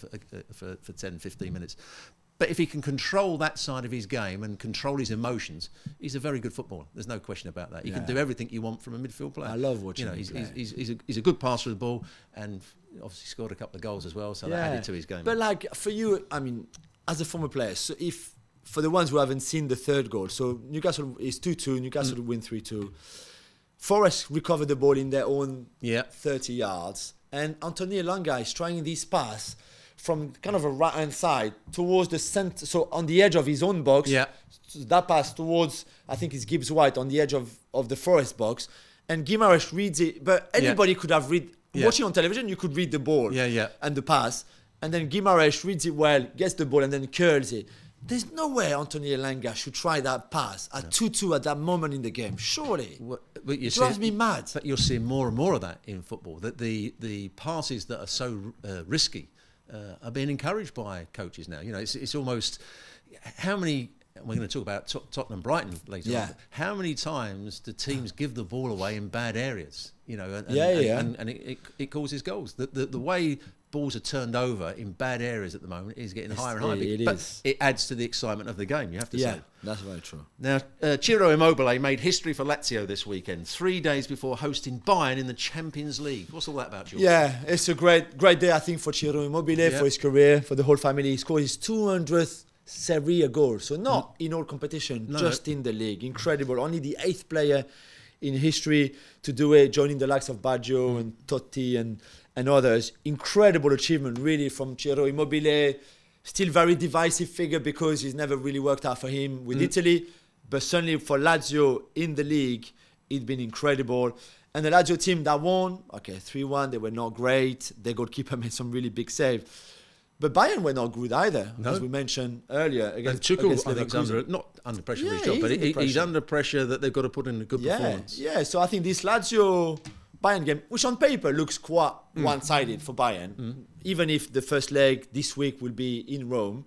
10, 15 minutes. But if he can control that side of his game and control his emotions, he's a very good footballer. There's no question about that. He can do everything you want from a midfield player. I love watching him play. He's a good passer of the ball, and obviously scored a couple of goals as well, so that added to his game. But like for you, I mean, as a former player, so if for the ones who haven't seen the third goal, so Newcastle is 2-2, Newcastle win 3-2. Forest recovered the ball in their own 30 yards, and Anthony Elanga is trying this pass from kind of a right-hand side towards the center, so on the edge of his own box. So that pass towards, I think it's Gibbs White on the edge of the Forest box. And Guimaraes reads it, but anybody could have read, watching on television, you could read the ball and the pass. And then Guimaraes reads it well, gets the ball and then curls it. There's no way Anthony Elanga should try that pass at 2-2 at that moment in the game. Surely. It drives me mad. But you're seeing more and more of that in football, that the passes that are so risky are being encouraged by coaches now. You know, it's almost how many. We're going to talk about Tottenham Brighton later on. How many times do teams give the ball away in bad areas? You know, and it causes goals. The way balls are turned over in bad areas at the moment is getting higher and higher. But it adds to the excitement of the game, you have to say. Yeah, that's very true. Now, Ciro Immobile made history for Lazio this weekend, 3 days before hosting Bayern in the Champions League. What's all that about, George? Yeah, it's a great day, I think, for Ciro Immobile, for his career, for the whole family. He scored his 200th Serie A goal, so not in all competition, just in the league. Incredible. Only the 8th player in history to do it, joining the likes of Baggio and Totti and others. Incredible achievement, really, from Ciro Immobile. Still very divisive figure because he's never really worked out for him with Italy, but certainly for Lazio in the league, it's been incredible. And the Lazio team that won, 3-1, they were not great. Their goalkeeper made some really big saves. But Bayern were not good either, as we mentioned earlier. And Tuchel, I think, is not under pressure for his job, but he's under pressure that they've got to put in a good performance. Yeah, so I think this Lazio-Bayern game, which on paper looks quite one-sided for Bayern, even if the first leg this week will be in Rome,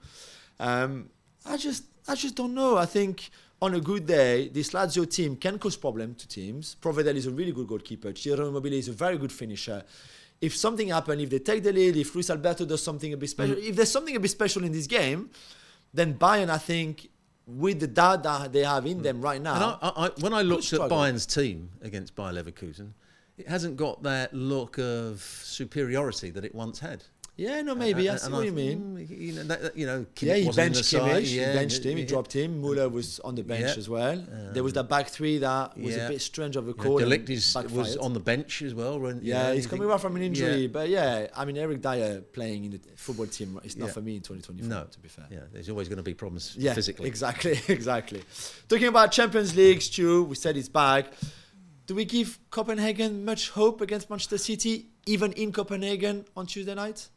I just don't know. I think on a good day, this Lazio team can cause problems to teams. Provedel is a really good goalkeeper. Ciro Immobile is a very good finisher. If something happens, if they take the lead, if Luis Alberto does something a bit special, if there's something a bit special in this game, then Bayern, I think, with the doubt that they have in them right now. And when I looked at Bayern's team against Bayer Leverkusen, it hasn't got that look of superiority that it once had. Yeah, no, maybe. I see what you mean. He benched Kimmich. He benched him. He dropped him. Müller was on the bench as well. There was that back three that was a bit strange of a call. De Ligt was on the bench as well. He's coming back from an injury. But I mean, Eric Dyer playing in the football team is not for me in 2024, no. to be fair. Yeah, there's always going to be problems physically. Exactly. Talking about Champions League, Stu, we said it's back. Do we give Copenhagen much hope against Manchester City, even in Copenhagen on Tuesday night?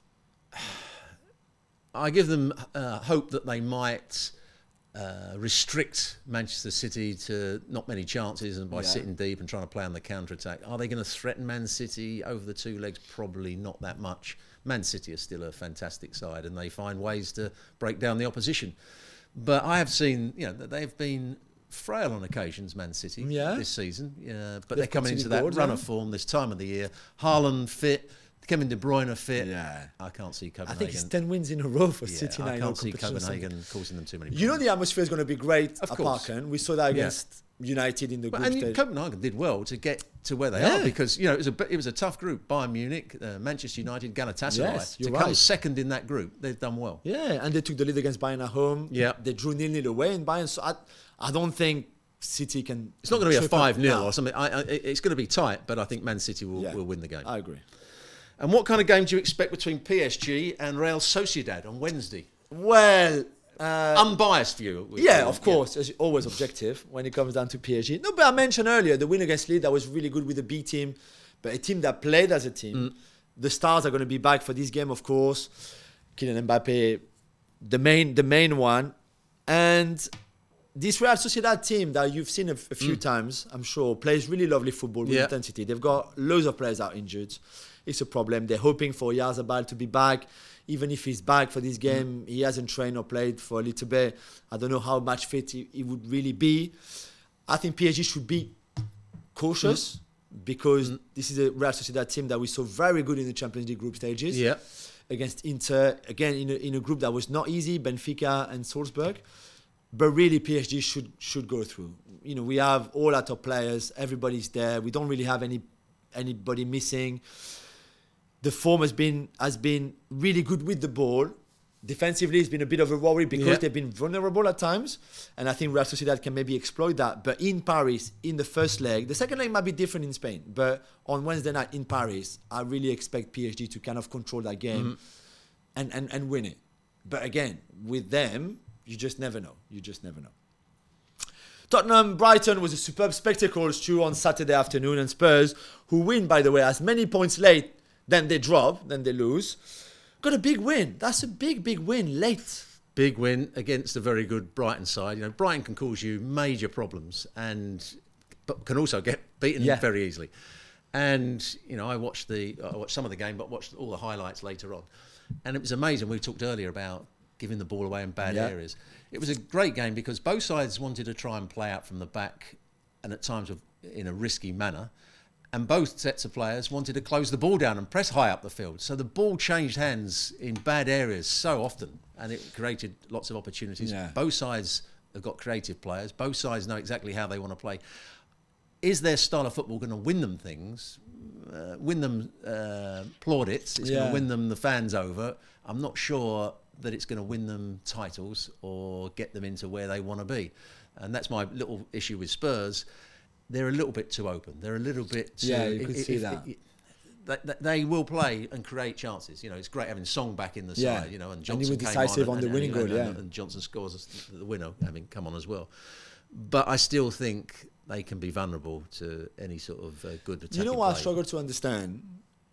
I give them hope that they might restrict Manchester City to not many chances and by sitting deep and trying to play on the counter-attack. Are they going to threaten Man City over the 2 legs? Probably not that much. Man City are still a fantastic side and they find ways to break down the opposition. But I have seen, that they've been frail on occasions, Man City, this season. But they're coming into that run of form this time of the year. Haaland fit. Kevin De Bruyne fit. I can't see Copenhagen. I think it's 10 wins in a row for City now. I can't see Copenhagen causing them too many problems. You know the atmosphere is going to be great at Parken. We saw that against United in the group stage. Copenhagen did well to get to where they are because it was a tough group. Bayern Munich, Manchester United, Galatasaray. To come second in that group, they've done well. Yeah, and they took the lead against Bayern at home. Yeah, they drew 0-0 away in Bayern. So I don't think City can. It's not going to be a 5-0 or something. It's going to be tight, but I think Man City will win the game. I agree. And what kind of game do you expect between PSG and Real Sociedad on Wednesday? Well, unbiased view. Of course. It's always objective when it comes down to PSG. No, but I mentioned earlier the win against Lille that was really good with the B team, but a team that played as a team. The stars are going to be back for this game, of course. Kylian Mbappe, the main one, and this Real Sociedad team that you've seen a few times, I'm sure, plays really lovely football with intensity. They've got loads of players out injured. It's a problem. They're hoping for Oyarzabal to be back. Even if he's back for this game, he hasn't trained or played for a little bit. I don't know how much fit he would really be. I think PSG should be cautious because this is a Real Sociedad team that we saw very good in the Champions League group stages. Yeah. Against Inter, again, in a group that was not easy, Benfica and Salzburg. But really, PSG should go through. You know, we have all our top players. Everybody's there. We don't really have anybody missing. The form has been really good with the ball. Defensively, it's been a bit of a worry because they've been vulnerable at times. And I think Real Sociedad can maybe exploit that. But in Paris, in the first leg, the second leg might be different in Spain. But on Wednesday night in Paris, I really expect PSG to kind of control that game and win it. But again, with them, you just never know. Tottenham-Brighton was a superb spectacle, Stu, on Saturday afternoon. And Spurs, who win, by the way, as many points late than they drop, then they lose. Got a big win. That's a big win late. Big win against a very good Brighton side. You know, Brighton can cause you major problems but can also get beaten very easily. And, you know, I watched some of the game, but watched all the highlights later on. And it was amazing. We talked earlier about giving the ball away in bad areas. It was a great game because both sides wanted to try and play out from the back and at times in a risky manner. And both sets of players wanted to close the ball down and press high up the field. So the ball changed hands in bad areas so often, and it created lots of opportunities. Yeah. Both sides have got creative players. Both sides know exactly how they want to play. Is their style of football going to win them things, win them plaudits? It's going to win them the fans over. I'm not sure that it's going to win them titles or get them into where they want to be. And that's my little issue with Spurs. They're a little bit too open. They're a little bit too... Yeah, you could see that. They will play and create chances. You know, it's great having Song back in the side, you know, and Johnson and he was decisive on the winning goal, and Johnson scores the winner, having come on as well. But I still think they can be vulnerable to any sort of good attacking You know what play. I struggle to understand?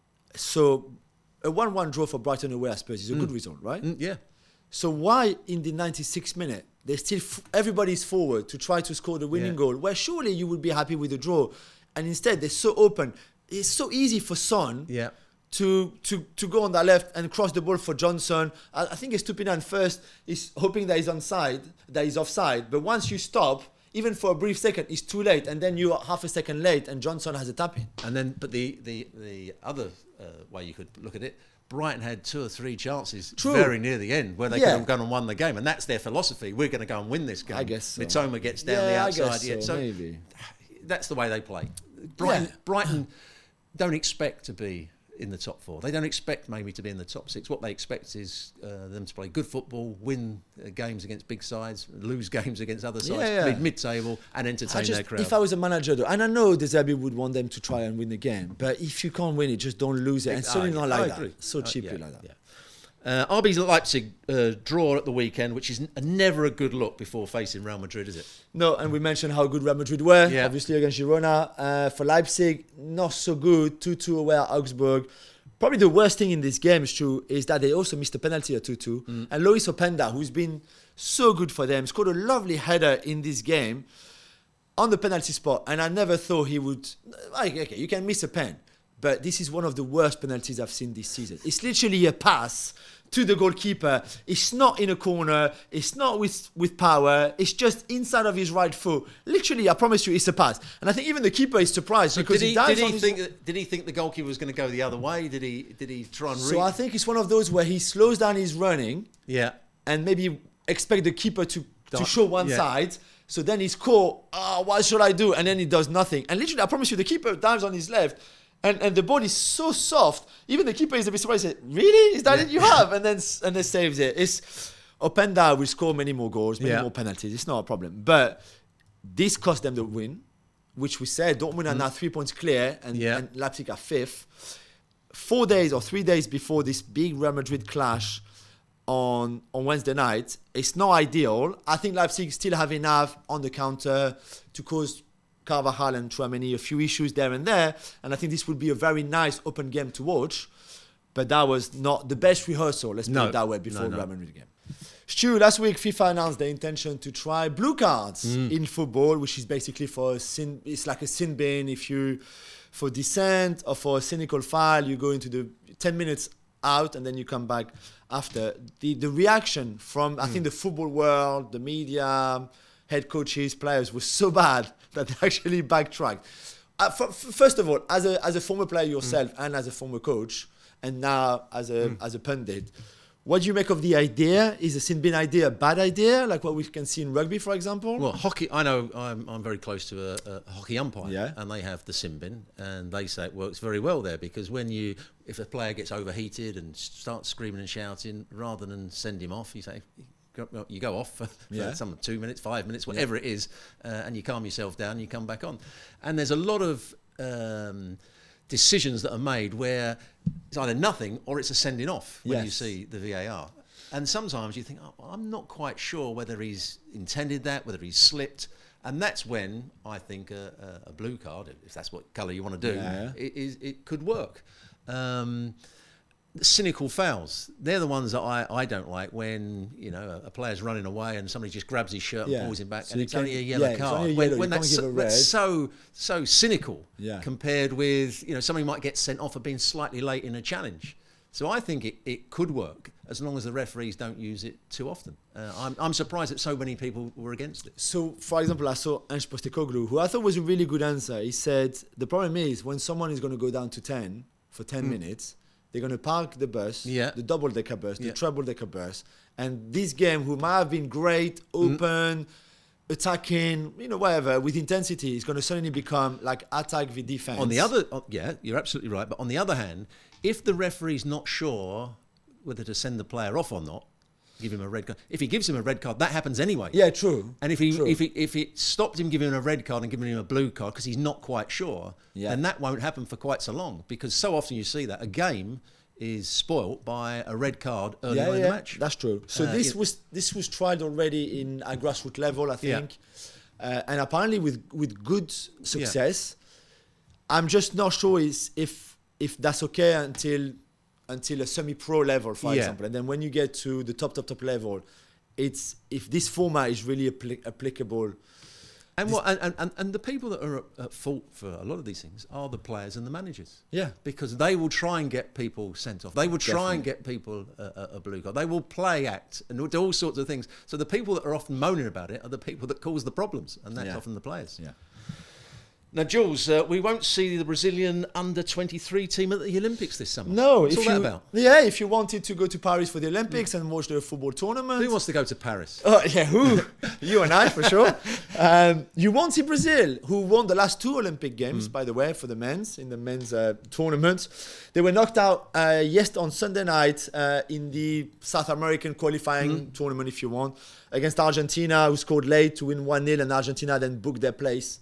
So, a 1-1 draw for Brighton away, I suppose, is a good result, right? Yeah. So why in the 96th minute they still everybody's forward to try to score the winning goal? Where surely you would be happy with the draw, and instead they're so open. It's so easy for Son to go on that left and cross the ball for Johnson. I think Estupiñán first is hoping that he's offside. But once you stop, even for a brief second, it's too late, and then you're half a second late, and Johnson has a tap in. And then, but the other way you could look at it. Brighton had 2 or 3 chances very near the end where they could have gone and won the game, and that's their philosophy. We're going to go and win this game. I guess so. Mitoma gets down the outside. I guess so, maybe. That's the way they play. Brighton don't expect to be in the top 4. They don't expect maybe to be in the top 6. What they expect is them to play good football, win games against big sides, lose games against other sides, mid-table, and entertain their crowd. If I was a manager, though, and I know De Zerbi would want them to try and win the game, but if you can't win it, just don't lose it. And certainly not like that. So cheaply like that. Yeah. RB Leipzig draw at the weekend, which is never a good look before facing Real Madrid, is it? No, and we mentioned how good Real Madrid were, obviously against Girona. For Leipzig, not so good. 2-2 away at Augsburg. Probably the worst thing in this game, Stu, is that they also missed a penalty at 2-2. And Lois Openda, who's been so good for them, scored a lovely header in this game on the penalty spot. And I never thought he would... Okay, you can miss a pen. But this is one of the worst penalties I've seen this season. It's literally a pass to the goalkeeper. It's not in a corner. It's not with power. It's just inside of his right foot. Literally, I promise you, it's a pass. And I think even the keeper is surprised because did he think the goalkeeper was going to go the other way? Did he try and read? So I think it's one of those where he slows down his running. Yeah. And maybe expect the keeper to show one side. So then he's caught. What should I do? And then he does nothing. And literally, I promise you, the keeper dives on his left. And the ball is so soft. Even the keeper is a bit surprised. He said, "Really? Is that it you have?" And then saves it. It's Openda will score many more goals, many more penalties. It's not a problem. But this cost them the win, which we said Dortmund are now 3 points clear, and Leipzig are 5th. 4 days or 3 days before this big Real Madrid clash, on Wednesday night. It's not ideal. I think Leipzig still have enough on the counter to cause Carvajal and Tchouaméni a few issues there and there. And I think this would be a very nice open game to watch. But that was not the best rehearsal, let's put it that way, before the Real Madrid game. Stu, last week FIFA announced their intention to try blue cards in football, which is basically it's like a sin bin. If you, for dissent or for a cynical foul, you go into the 10 minutes out and then you come back after. The reaction from, I think, the football world, the media, head coaches, players was so bad that they actually backtracked. First of all, as a former player yourself and as a former coach, and now as a pundit, what do you make of the idea? Is the sin bin idea a bad idea, like what we can see in rugby, for example? Well, hockey, I know I'm very close to a hockey umpire, and they have the sin bin, and they say it works very well there, because if a player gets overheated and starts screaming and shouting, rather than send him off, you say, you go off for some 2 minutes, 5 minutes, whatever it is, and you calm yourself down, you come back on. And there's a lot of decisions that are made where it's either nothing or it's a sending off when you see the VAR. And sometimes you think, I'm not quite sure whether he's intended that, whether he's slipped. And that's when I think a blue card, if that's what colour you want to do, it could work. Cynical fouls, they're the ones that I don't like, when a player's running away and somebody just grabs his shirt and pulls him back, so and it's only a yellow card. When that's so cynical compared with somebody might get sent off for being slightly late in a challenge. So I think it could work as long as the referees don't use it too often. I'm surprised that so many people were against it. So, for example, I saw Ange Postecoglou, who I thought was a really good answer. He said the problem is when someone is going to go down to 10 for 10 minutes. They're going to park the bus, the double-decker bus, the treble-decker bus. And this game, who might have been great, open, attacking, whatever, with intensity, is going to suddenly become like attack with defense. On the other, you're absolutely right. But on the other hand, if the referee's not sure whether to send the player off or not, give him a red card. If he gives him a red card, that happens anyway. Yeah, true. And if it stopped him giving him a red card and giving him a blue card because he's not quite sure, then that won't happen for quite so long, because so often you see that a game is spoilt by a red card early in the match. That's true. So this was tried already in a grassroots level, I think, and apparently with good success. I'm just not sure if that's okay until a semi-pro level, for example. And then when you get to the top level, it's if this format is really applicable. And and the people that are at fault for a lot of these things are the players and the managers. Yeah. Because they will try and get people sent off. They will try and get people a blue card. They will play act and do all sorts of things. So the people that are often moaning about it are the people that cause the problems, and that's often the players. Yeah. Now, Jules, we won't see the Brazilian under-23 team at the Olympics this summer. No. What's all that about? Yeah, if you wanted to go to Paris for the Olympics and watch the football tournament. Who wants to go to Paris? Oh, yeah, who? You and I, for sure. You won't see Brazil, who won the last 2 Olympic Games, by the way, for the men's, in the men's tournament. They were knocked out on Sunday night in the South American qualifying tournament, if you want, against Argentina, who scored late to win 1-0, and Argentina then booked their place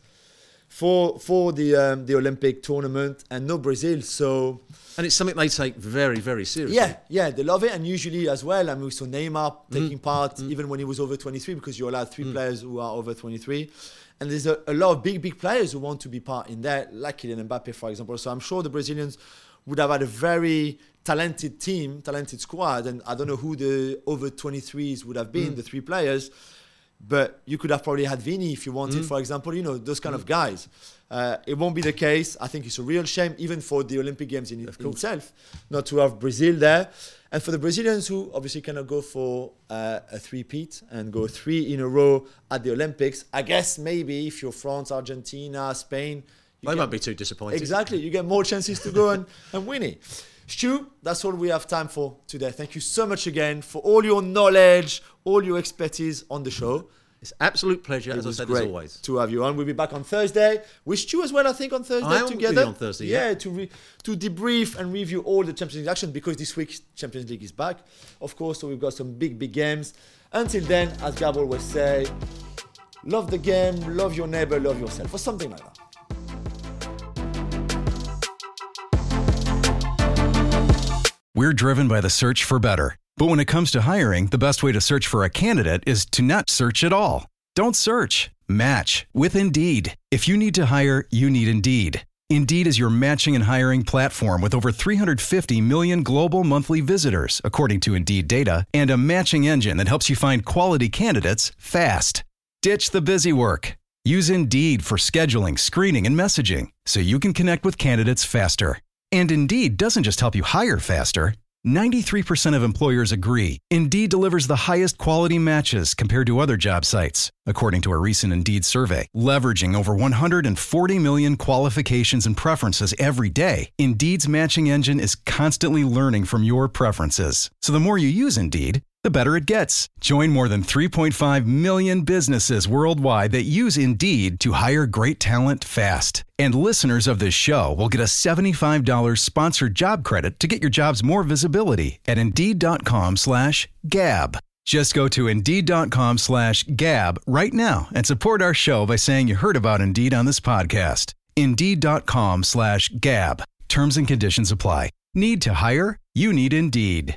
for the Olympic tournament, and no Brazil. So, and it's something they take very, very seriously. Yeah, they love it, and usually as well. I mean, we saw Neymar taking part even when he was over 23, because you're allowed 3 players who are over 23, and there's a lot of big players who want to be part in that, like Kylian Mbappe, for example. So I'm sure the Brazilians would have had a very talented team, talented squad, and I don't know who the over 23s would have been, the 3 players. But you could have probably had Vini if you wanted, for example, those kind of guys. It won't be the case. I think it's a real shame, even for the Olympic Games in itself, not to have Brazil there. And for the Brazilians, who obviously cannot go for a three-peat and go 3 in a row at the Olympics, I guess maybe if you're France, Argentina, Spain, they won't be too disappointed. Exactly. You get more chances to go and win it. Stu, that's all we have time for today. Thank you so much again for all your knowledge, all your expertise on the show. It's an absolute pleasure, as I said, as always. To have you on. We'll be back on Thursday with Stu as well, I think, on Thursday together. On Thursday, to debrief and review all the Champions League action, because this week's Champions League is back, of course, so we've got some big games. Until then, as Gab always say, love the game, love your neighbor, love yourself, or something like that. We're driven by the search for better. But when it comes to hiring, the best way to search for a candidate is to not search at all. Don't search. Match with Indeed. If you need to hire, you need Indeed. Indeed is your matching and hiring platform with over 350 million global monthly visitors, according to Indeed data, and a matching engine that helps you find quality candidates fast. Ditch the busy work. Use Indeed for scheduling, screening, and messaging so you can connect with candidates faster. And Indeed doesn't just help you hire faster. 93% of employers agree Indeed delivers the highest quality matches compared to other job sites, according to a recent Indeed survey. Leveraging over 140 million qualifications and preferences every day, Indeed's matching engine is constantly learning from your preferences. So the more you use Indeed, the better it gets. Join more than 3.5 million businesses worldwide that use Indeed to hire great talent fast. And listeners of this show will get a $75 sponsored job credit to get your jobs more visibility at Indeed.com/Gab. Just go to Indeed.com/Gab right now and support our show by saying you heard about Indeed on this podcast. Indeed.com/Gab. Terms and conditions apply. Need to hire? You need Indeed.